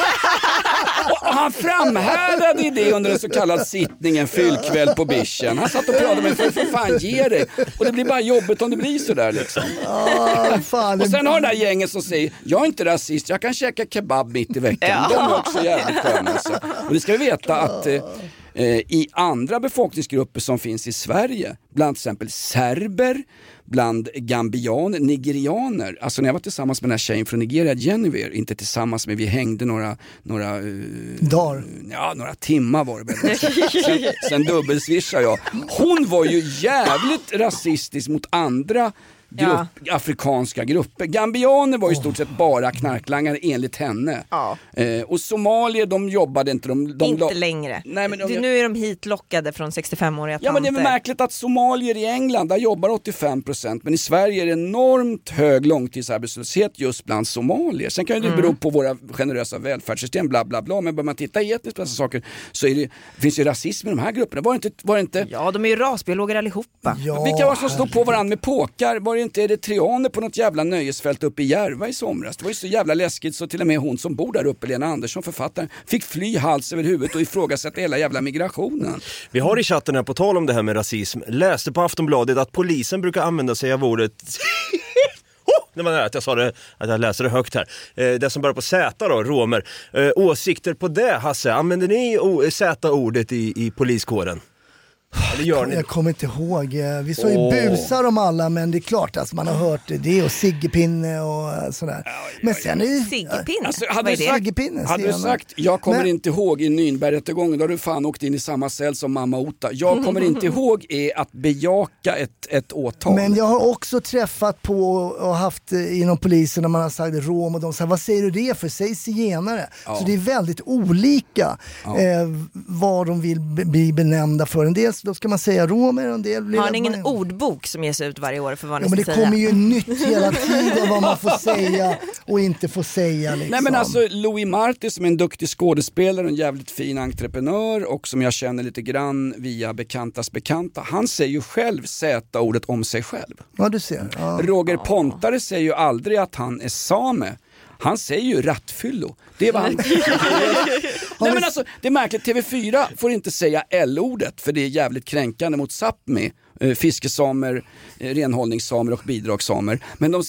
B: Och han framhärdade i det under en så kallad sittning, en fyllkväll på Bischen. Han satt och pratade med mig, för fan ge det. Och det blir bara jobbigt om det blir sådär liksom. Och sen har det där gänget som säger, jag är inte rasist, jag kan käka kebab mitt i veckan. De är också jävligt sköna alltså. Och det ska vi veta att i andra befolkningsgrupper som finns i Sverige, bland till exempel serber, bland gambianer, nigerianer. Alltså när jag var tillsammans med den här tjejen från Nigeria, Genevieve, inte tillsammans med, vi hängde några
D: dagar.
B: Ja, några timmar var det väl. Sen dubbelsvishade jag. Hon var ju jävligt rasistisk mot andra afrikanska grupper. Gambianer var i stort sett bara knarklangare enligt henne. Och somalier, de jobbade inte.
C: Inte längre. Nej, men nu är de hitlockade från 65-åriga tanter.
B: Ja, men det är väl märkligt att somalier i England, där jobbar 85%, men i Sverige är det enormt hög långtidsarbetslöshet just bland somalier. Sen kan det bero på våra generösa välfärdssystem, bla bla bla, men bör man titta etniskt på dessa saker så är det, finns ju rasism i de här grupperna. Var det inte...
C: Ja, de är ju rasbiologer allihopa.
B: Ja, vilka var som stod på varandra med påkar? Var det inte eritreaner på något jävla nöjesfält uppe i Järva i somras? Det var ju så jävla läskigt så till och med hon som bor där uppe, Lena Andersson, författaren, fick fly hals över huvudet och ifrågasätta hela jävla migrationen.
E: Vi har i chatten här, på tal om det här med rasism, läste på Aftonbladet att polisen brukar använda sig av ordet det var nära att jag sa det, att jag läser det högt här. Det som börjar på Z då, romer. Åsikter på det, Hasse? Använder ni Z-ordet i poliskåren? Eller gör ni?
D: Jag kommer inte ihåg. Vi sa ju busar om alla, men det är klart alltså, man har hört det och ciggepinne och sådär. Men sen är det...
C: Ciggepinne?
B: Alltså, hade du sagt, jag kommer inte ihåg i Nürnbergrättegången, då har du fan åkt in i samma cell som mamma Ota. Jag kommer inte ihåg är att bejaka ett åtal.
D: Men jag har också träffat på och haft inom polisen när man har sagt rom och de säger, vad säger du det för? Säg zigenare. Så det är väldigt olika vad de vill bli benämnda för. En del då ska man säga romer, en del blir...
C: Har ni ingen ordbok som ges ut varje år för vad ni ska säga?
D: Men det kommer ju nytt hela tiden vad man får säga och inte får säga liksom.
B: Nej, men alltså Louis Marty som är en duktig skådespelare, en jävligt fin entreprenör och som jag känner lite grann via bekantas bekanta, han säger ju själv Z-ordet om sig själv.
D: Ja, du ser. Ja.
B: Roger Pontare säger ju aldrig att han är same. Han säger ju rattfyllo. Det var han. Nej, men alltså, det är märkligt. TV4 får inte säga L-ordet för det är jävligt kränkande mot Sápmi. Fiskesamer, renhållningssamer och bidragssamer. Men i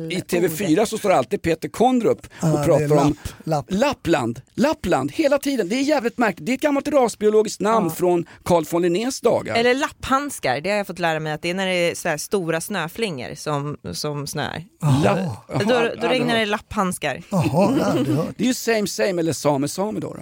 B: TV4 så står alltid Peter Kondrup och pratar om Lappland hela tiden. Det är jävligt märkligt. Det är ett gammalt rasbiologiskt namn från Carl von Linnés dagar.
C: Eller lapphandskar, det har jag fått lära mig att det är när det är så här stora snöflingor som snör. Då regnar det lapphandskar.
B: Det är ju same eller same då.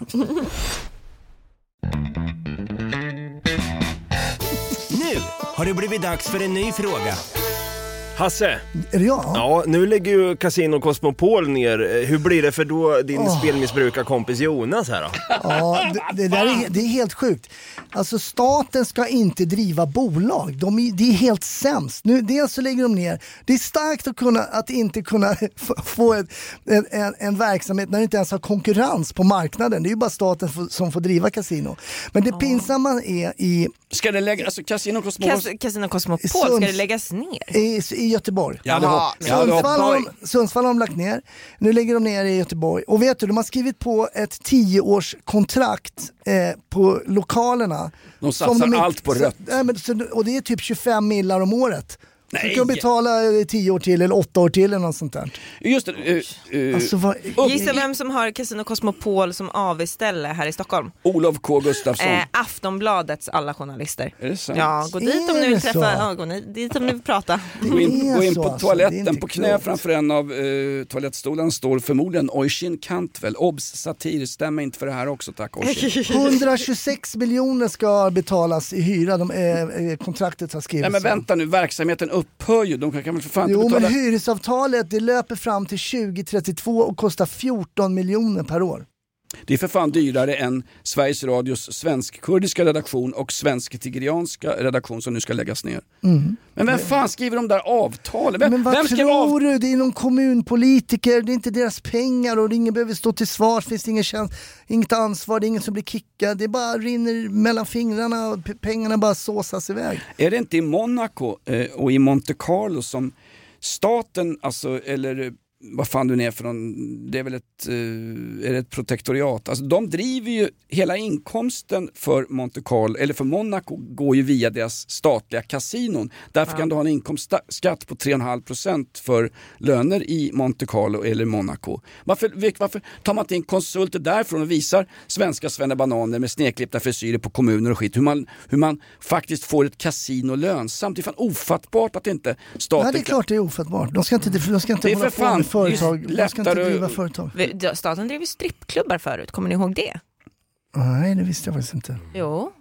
G: Nu har det blivit dags för en ny fråga.
E: Hasse,
D: är det jag?
E: Ja, nu lägger ju Casino Cosmopol ner. Hur blir det för då din spelmissbrukarkompis Jonas här då?
D: Ja, det är helt sjukt. Alltså staten ska inte driva bolag. Det är helt sämst. Nu, dels så lägger de ner. Det är starkt att inte kunna få en verksamhet när det inte ens har konkurrens på marknaden. Det är ju bara staten som får driva kasino. Men det pinsamma är i...
B: Ska det lägga, alltså Casino
C: Cosmopol, ska det läggas ner?
D: I Göteborg.
B: Sundsvall
D: har de lagt ner. Nu lägger de ner i Göteborg. Och vet du, de har skrivit på ett 10-årskontrakt på lokalerna.
B: De satsar allt på rött.
D: Och det är typ 25 millar om året. Så kan betala 10 år till eller 8 år till eller något sånt där.
B: Just det.
D: Alltså,
C: Gissa vem som har Casino Cosmopol som AV-ställe här i Stockholm?
B: Olof K. Gustafsson.
C: Aftonbladets alla journalister.
B: Är det sant?
C: Ja, gå dit om ni vill träffa, gå dit om ni vill prata.
B: Gå in på toaletten, på knä
D: klokt.
B: framför en av toalettstolarna står förmodligen Oisin Cantwell. Obs, satir, stämmer inte för det här också, tack Oisin.
D: 126 miljoner ska betalas i hyra, kontraktet har skrivits.
B: Nej men vänta nu, verksamheten upphör ju, de kan väl för fan inte betala.
D: Men hyresavtalet det löper fram till 2032 och kostar 14 miljoner per år.
B: Det är för fan dyrare än Sveriges Radios svensk-kurdiska redaktion och svensk-tigerianska redaktion som nu ska läggas ner. Men vem fan skriver de där avtalen?
D: Men vad tror du? Det är någon kommunpolitiker, det är inte deras pengar och ingen behöver stå till svars, finns det inget ansvar, det är ingen som blir kickad, det bara rinner mellan fingrarna och pengarna bara såsas iväg.
B: Är det inte i Monaco och i Monte Carlo som staten, alltså, eller vad fan du är för någon, det är väl ett protektoriat. Alltså de driver ju hela inkomsten för Monte Carlo, eller för Monaco går ju via deras statliga kasinon. Därför kan du ha en inkomstskatt på 3,5% för löner i Monte Carlo eller Monaco. Varför tar man inte in konsulter därifrån och visar svenska svennebananer med sneklippta frisyrer på kommuner och skit, hur man faktiskt får ett kasino lönsamt. Det är fan ofattbart att inte staten...
D: Ja, det är klart det är ofattbart. De ska inte
B: det är för fan
D: företag. De ska inte driva företag.
C: Staten drev ju strippklubbar förut, kommer ni ihåg det?
D: Nej, det visste jag faktiskt inte.
C: Jo,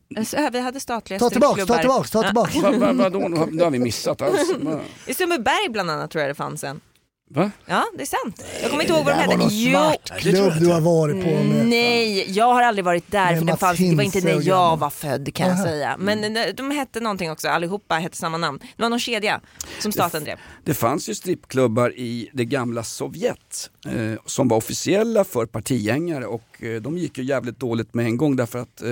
C: vi hade statliga
D: Ta
C: strippklubbar.
D: tillbaks.
B: Vadå? Det har vi missat alls.
C: I Sundbyberg bland annat tror jag det fanns en.
B: Va?
C: Ja, det är sant. Jag kommer inte ihåg vad de hette.
D: Klubb du har varit på med.
C: Nej, jag har aldrig varit där för det var inte när jag var född kan jag
D: Aha.
C: säga. Men de hette någonting också, allihopa hette samma namn. Det var någon kedja som staten drev.
B: Det fanns ju strippklubbar i det gamla Sovjet som var officiella för partigängare och de gick ju jävligt dåligt med en gång därför att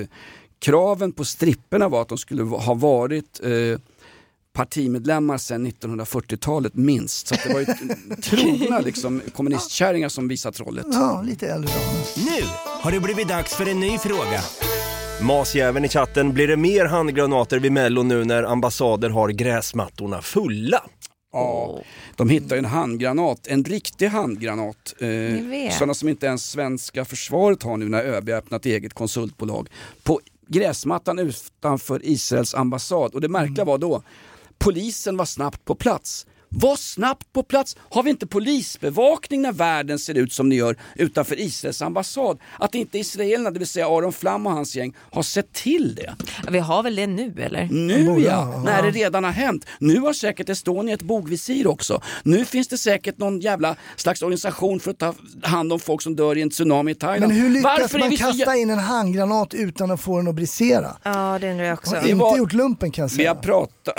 B: kraven på stripperna var att de skulle ha varit partimedlemmar sedan 1940-talet minst. Så att det var ju trogna liksom, kommunistkärringar som visat trollet.
D: Ja, lite äldre damer.
G: Nu har det blivit dags för en ny fråga.
E: Masjäveln i chatten, blir det mer handgranater vid Mello nu när ambassader har gräsmattorna fulla?
B: Ja, de hittar en handgranat, en riktig handgranat. Sådana som inte ens svenska försvaret har nu när ÖB öppnat eget konsultbolag. På gräsmattan utanför Israels ambassad. Och det märkliga var då, polisen var snabbt på plats. Var snabbt på plats. Har vi inte polisbevakning när världen ser ut som ni gör utanför Israels ambassad? Att inte israelerna, det vill säga Aron Flam och hans gäng, har sett till det.
C: Vi har väl det nu, eller?
B: Nu ja, när det redan har hänt. Nu har säkert Estonia ett bogvisir också. Nu finns det säkert någon jävla slags organisation för att ta hand om folk som dör i en tsunami i Thailand.
D: Men hur lyckas man kasta in en handgranat utan att få den att brisera?
C: Ja, det undrar jag också.
D: Har inte gjort lumpen kan jag säga.
B: Vi har pratat...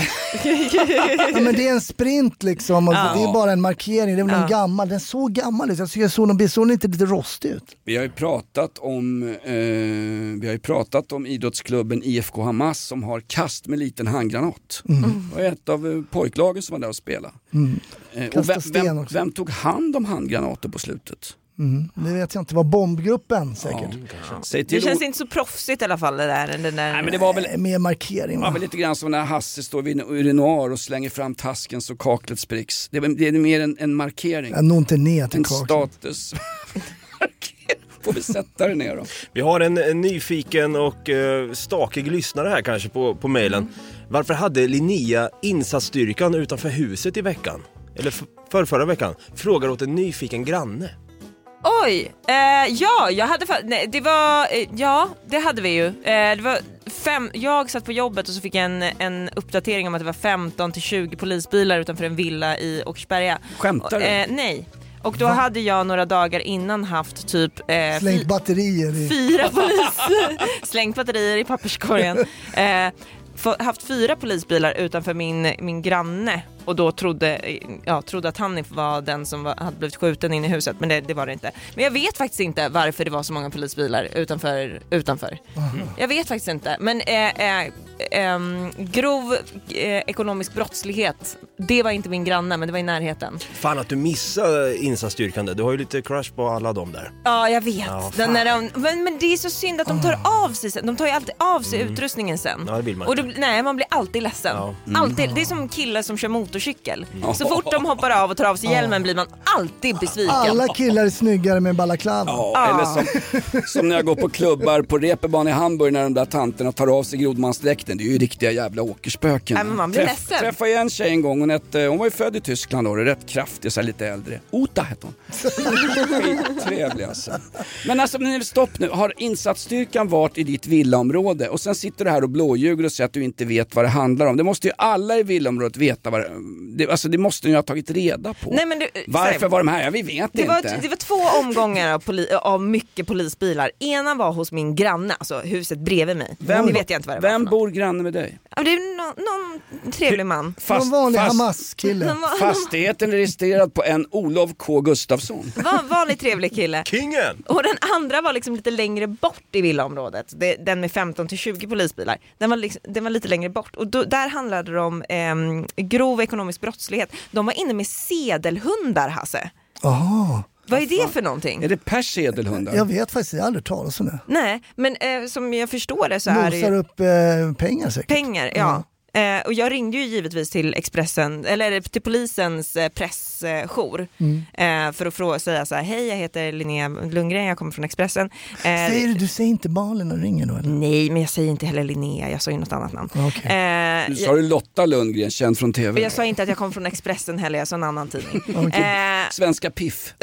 D: Ja, men det är en sprint liksom. Alltså, det är bara en markering. Det är väl någon gammal. Den är så gammal ut. Jag tycker såg inte lite rostig ut.
B: Vi har ju pratat om idrottsklubben IFK Hamas som har kast med liten handgranat. Och ett av pojklagen som var där och spelade. Och vem tog hand om handgranater på slutet?
D: Det vet jag inte, var bombgruppen säkert.
C: Det känns inte så proffsigt i alla fall det där.
B: Nej, men det var väl
D: mer markering.
B: Det var väl lite grann som när Hasse står vid urinoar och slänger fram tasken så kaklet spricks. Det är mer en markering.
D: Jag når inte ner till
B: en
D: kaklet.
B: Status. Får vi sätta det ner då.
E: Vi har en nyfiken och stakig lyssnare här kanske på mejlen. Varför hade Linnea insatsstyrkan utanför huset i veckan? Eller förra veckan? Frågar åt en nyfiken granne.
C: Oj, jag hade det hade vi ju. Det var jag satt på jobbet och så fick jag en uppdatering om att det var 15-20 polisbilar utanför en villa i Åkersberga.
B: Skämtar du?
C: Nej. Och då hade jag några dagar innan haft typ
D: slängt batterier
C: 4 poliser slängt batterier i papperskorgen. Haft 4 polisbilar utanför min granne och då trodde att han var den som hade blivit skjuten in i huset, men det var det inte. Men jag vet faktiskt inte varför det var så många polisbilar utanför. Jag vet faktiskt inte, men grov ekonomisk brottslighet. Det var inte min granne, men det var i närheten.
E: Fan att du missade insatsstyrkan där. Du har ju lite crush på alla dem där.
C: Ja, jag vet.
E: Ja,
C: men det är så synd att de tar av sig sen. De tar ju alltid av sig utrustningen sen.
E: Ja, det vill man.
C: Och nej, man blir alltid ledsen.
E: Ja.
C: Alltid. Det är som killar som kör motorcykel. Så fort de hoppar av och tar av sig hjälmen blir man alltid besviken.
D: Alla killar är snyggare med balaklava.
B: Eller som när jag går på klubbar på Reeperbahn i Hamburg när de där tanterna tar av sig grodmansdräkten. Det är ju riktiga jävla åkerspöken.
C: Men man blir ledsen.
B: Träffade jag en tjej en gång. Hon var ju född i Tyskland och rätt kraftig, så lite äldre. Ota hette hon. Skittrevlig alltså. Men alltså, stopp nu. Har insatsstyrkan varit i ditt villaområde och sen sitter du här och blåljuger och säger att du inte vet vad det handlar om. Det måste ju alla i villaområdet veta vad det måste ni ha tagit reda på.
C: Nej, men
B: varför var de här? Ja, vi vet inte.
C: Det var 2 omgångar av mycket polisbilar. Ena var hos min granne, alltså huset bredvid mig. Det vet jag inte vad det var.
B: Vem bor granne med dig?
C: Ja, det är någon trevlig man.
D: En vanlig Hamas-kille.
B: Fastigheten är registrerad på en Olof K. Gustafsson.
C: Vanlig trevlig kille.
E: Kingen!
C: Och den andra var liksom lite längre bort i villaområdet. Den med 15-20 polisbilar. Den var lite längre bort. Och där handlade det om grov ekonomisk brottslighet. De var inne med sedelhundar, Hasse. Vad är det för någonting?
B: Är det persedelhundar?
D: Jag vet faktiskt, jag har aldrig talat om det.
C: Nej, men som jag förstår det så är det...
D: Nosar upp pengar säkert.
C: Pengar, ja. Och jag ringde ju givetvis till Expressen, eller till polisens pressjour för att säga så här: hej, jag heter Linnea Lundgren, jag kommer från Expressen.
D: Du säger inte Malin och ringer då? Eller?
C: Nej, men jag säger inte heller Linnea, jag sa ju något annat namn.
B: Okay. Du sa du Lotta Lundgren, känd från TV.
C: Jag sa inte att jag kom från Expressen heller, jag sa en annan tidning.
B: Svenska Piff.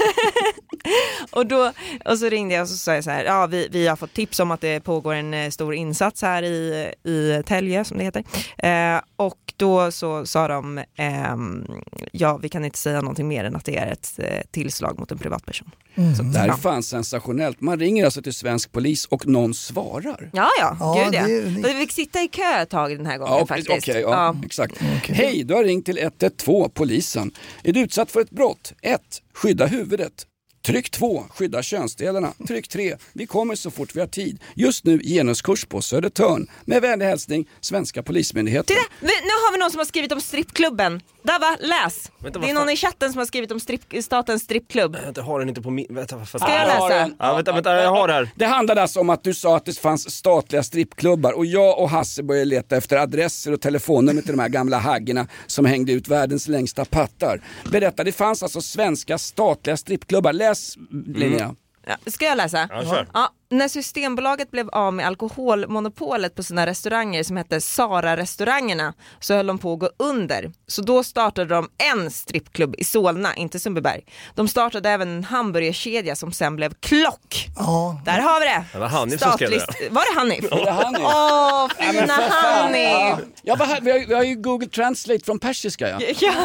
C: och så ringde jag och så sa jag så här: ja, vi har fått tips om att det pågår en stor insats här i Tälje, som det heter. Och då så sa de ja, vi kan inte säga någonting mer än att det är ett tillslag mot en privatperson.
B: Det här är fan sensationellt. Man ringer alltså till svensk polis och någon svarar.
C: Gud ja. Vi fick sitta i kö ett tag den här gången faktiskt.
B: Exakt. Hej, du har ringt till 112 polisen. Är du utsatt för ett brott? 1. Skydda huvudet. Tryck 2, skydda könsdelarna. Tryck 3, vi kommer så fort vi har tid. Just nu genuskurs på Södertörn. Med vänlig hälsning, svenska polismyndigheter.
C: Titta, nu har vi någon som har skrivit om strippklubben. Där va, läs. Vänta, det är någon i chatten som har skrivit om statens strippklubb.
E: Jag har den inte på min...
C: Ska jag läsa?
E: Vänta, jag har det här.
B: Det handlade alltså om att du sa att det fanns statliga strippklubbar. Och jag och Hasse började leta efter adresser och telefonnummer till de här gamla haggarna som hängde ut världens längsta pattar. Berätta, det fanns alltså svenska statliga strippklubbar. Läs, Linnea.
C: Ska jag läsa?
E: Ja, kör.
C: När Systembolaget blev av med alkoholmonopolet på sina restauranger som hette Sara-restaurangerna, så höll de på att gå under. Så då startade de en strippklubb i Solna, inte Sundbyberg. De startade även en hamburgerkedja som sen blev Klock. Där har vi det.
E: Det var Hanif som skrev det.
C: Var det Hanif? Fina Hanif.
B: Vi har ju Google Translate från persiska.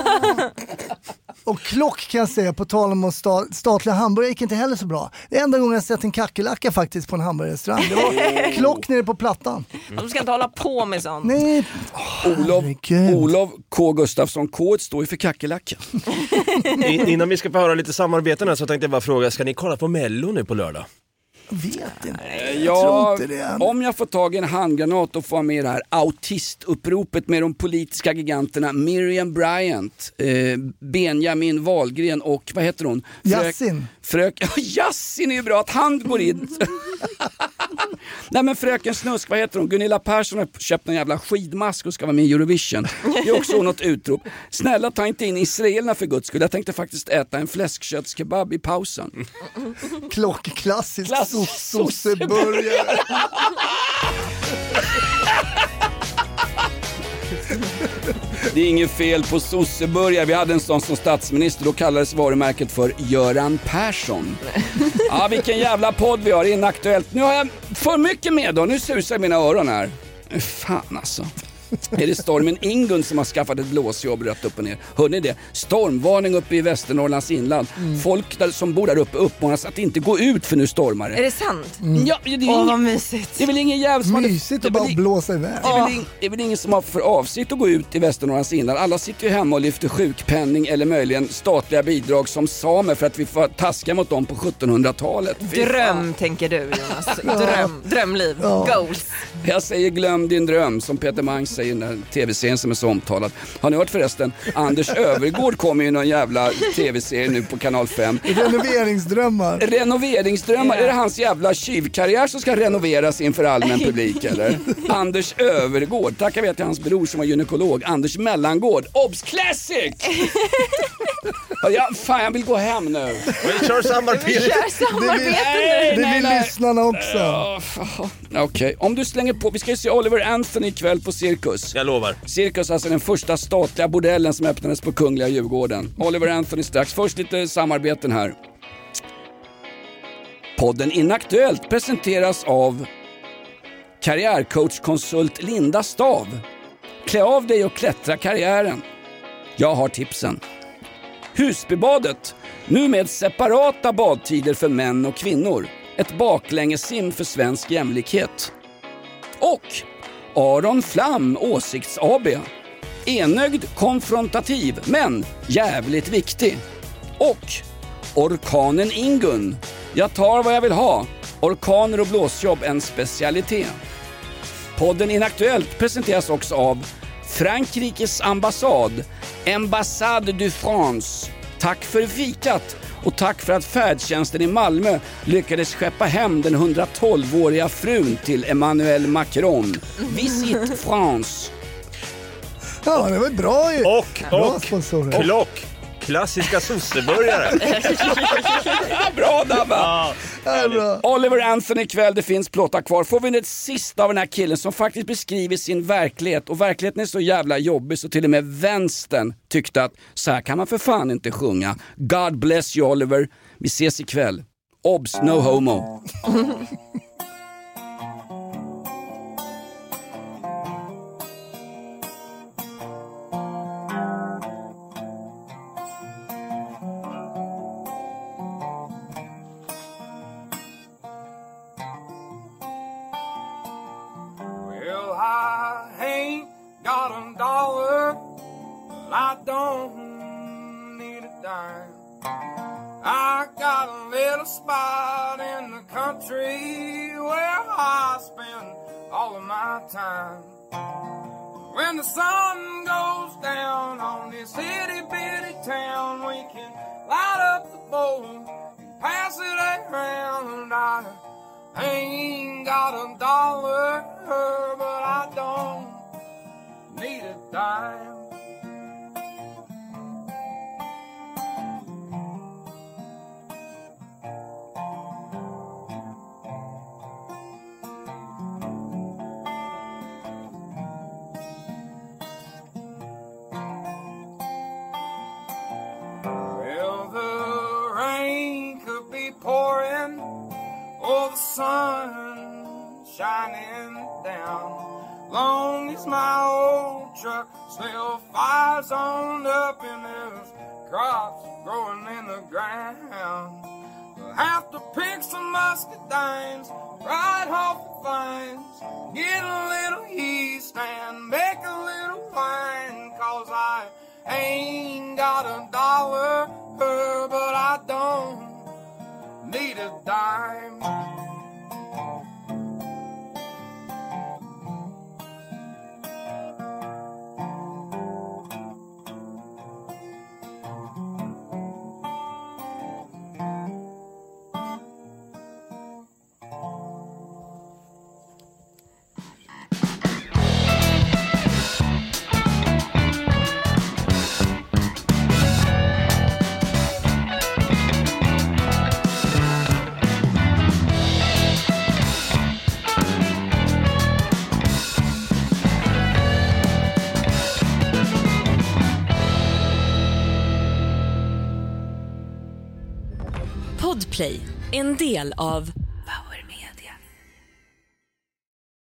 D: Och Klock kan jag säga, på tal om statliga hamburgare, gick inte heller så bra. Det är enda gången jag sett en kackerlacka faktiskt på en hamburgerrestaurang. Det var Klock nere på plattan.
C: De ska inte hålla på med sånt.
D: Nej.
B: Olof K. Gustafsson, K står ju för kackerlacka.
E: Innan vi ska få höra lite samarbeten här så tänkte jag bara fråga, ska ni kolla på Mello nu på lördag?
D: Vet inte. Jag tror inte det.
B: Om jag får tag i en handgranat och får med det här autistuppropet med de politiska giganterna Miriam Bryant, Benjamin Wahlgren och vad heter hon?
D: Yassin.
B: Yassin är ju bra att han går in. Nej, men fröken Snusk, vad heter hon? Gunilla Persson har köpt en jävla skidmask och ska vara med i Eurovision. Det är också något utrop. Snälla, ta inte in israelerna för guds skull. Jag tänkte faktiskt äta en fläskköttskebab i pausen.
D: Klassisk sosseburgare.
B: Det är inget fel på sosseburgare. Vi hade en sån som statsminister. Då kallades varumärket för Göran Persson. Ja, vilken jävla podd vi har. Inaktuellt. Nu har jag för mycket med då. Nu susar mina öron här. Fan alltså. Är det stormen Ingun som har skaffat ett blåsjobb rätt upp och ner? Hör ni det? Stormvarning uppe i Västernorrlands inland. Folk som bor där uppe uppmanas att inte gå ut för nu stormar det.
C: Är det sant?
B: Ja,
C: vad mysigt.
B: Det är väl ingen jävel som
D: mysigt att bara blåsa iväg.
B: Det är väl ingen som har för avsikt att gå ut i Västernorrlands inland. Alla sitter ju hemma och lyfter sjukpenning eller möjligen statliga bidrag som samer för att vi får taska mot dem på 1700-talet.
C: Dröm tänker du, Jonas. Drömliv. Goals.
B: Jag säger glöm din dröm, som Peter Mangs säger i den där tv-serien som är så omtalad. Har ni hört förresten? Anders Övergård kommer ju någon jävla tv-serie nu på kanal 5.
D: Renoveringsdrömmar.
B: Är det hans jävla tjuvkarriär som ska renoveras inför allmän publik eller? Anders Övergård, tackar vi till hans bror som var gynekolog, Anders Mellangård. Obs Classic! Jag vill gå hem nu.
E: Vi kör samarbete.
D: Det vill lyssnarna också.
B: Okej, om du slänger på, vi ska ju se Oliver Anthony ikväll på Cirkus.
E: Jag lovar.
B: Cirkus, alltså den första statliga bordellen som öppnades på Kungliga Djurgården. Oliver Anthony strax. Först lite samarbeten här. Podden Inaktuellt presenteras av karriärcoachkonsult Linda Stav. Klä av dig och klättra karriären. Jag har tipsen. Husbybadet, nu med separata badtider för män och kvinnor. Ett baklängesim för svensk jämlikhet. Och Aron Flam Åsikts AB. Enögd, konfrontativ, men jävligt viktig. Och orkanen Ingun. Jag tar vad jag vill ha. Orkaner och blåsjobb, en specialitet. Podden Inaktuellt presenteras också av Frankrikes ambassad, Ambassade du France. Tack för fikat och tack för att färdtjänsten i Malmö lyckades skeppa hem den 112-åriga frun till Emmanuel Macron. Visit France.
D: Ja, det var bra ju.
E: Och klassiska sosseburgare.
B: Bra Dabba. Oliver Anthony ikväll, det finns plåtar kvar. Får vi ett sista av den här killen som faktiskt beskriver sin verklighet. Och verkligheten är så jävla jobbig så till och med vänstern tyckte att så här kan man för fan inte sjunga. God bless you Oliver. Vi ses ikväll. Obs, no homo.
F: Got a dollar, but I don't need a dime. I got a little spot in the country where I spend all of my time. When the sun goes down on this itty bitty town, we can light up the bowl and pass it around. I ain't got a dollar, but I don't need a dime. Well, the rain could be pouring or the sun shining down. Long as my old truck still fires on up and there's crops growing in the ground. We'll have to pick some muscadines, ride off the vines, get a little yeast and make a little wine. 'Cause I ain't got a dollar, but I don't need a dime.
A: Podplay, en del av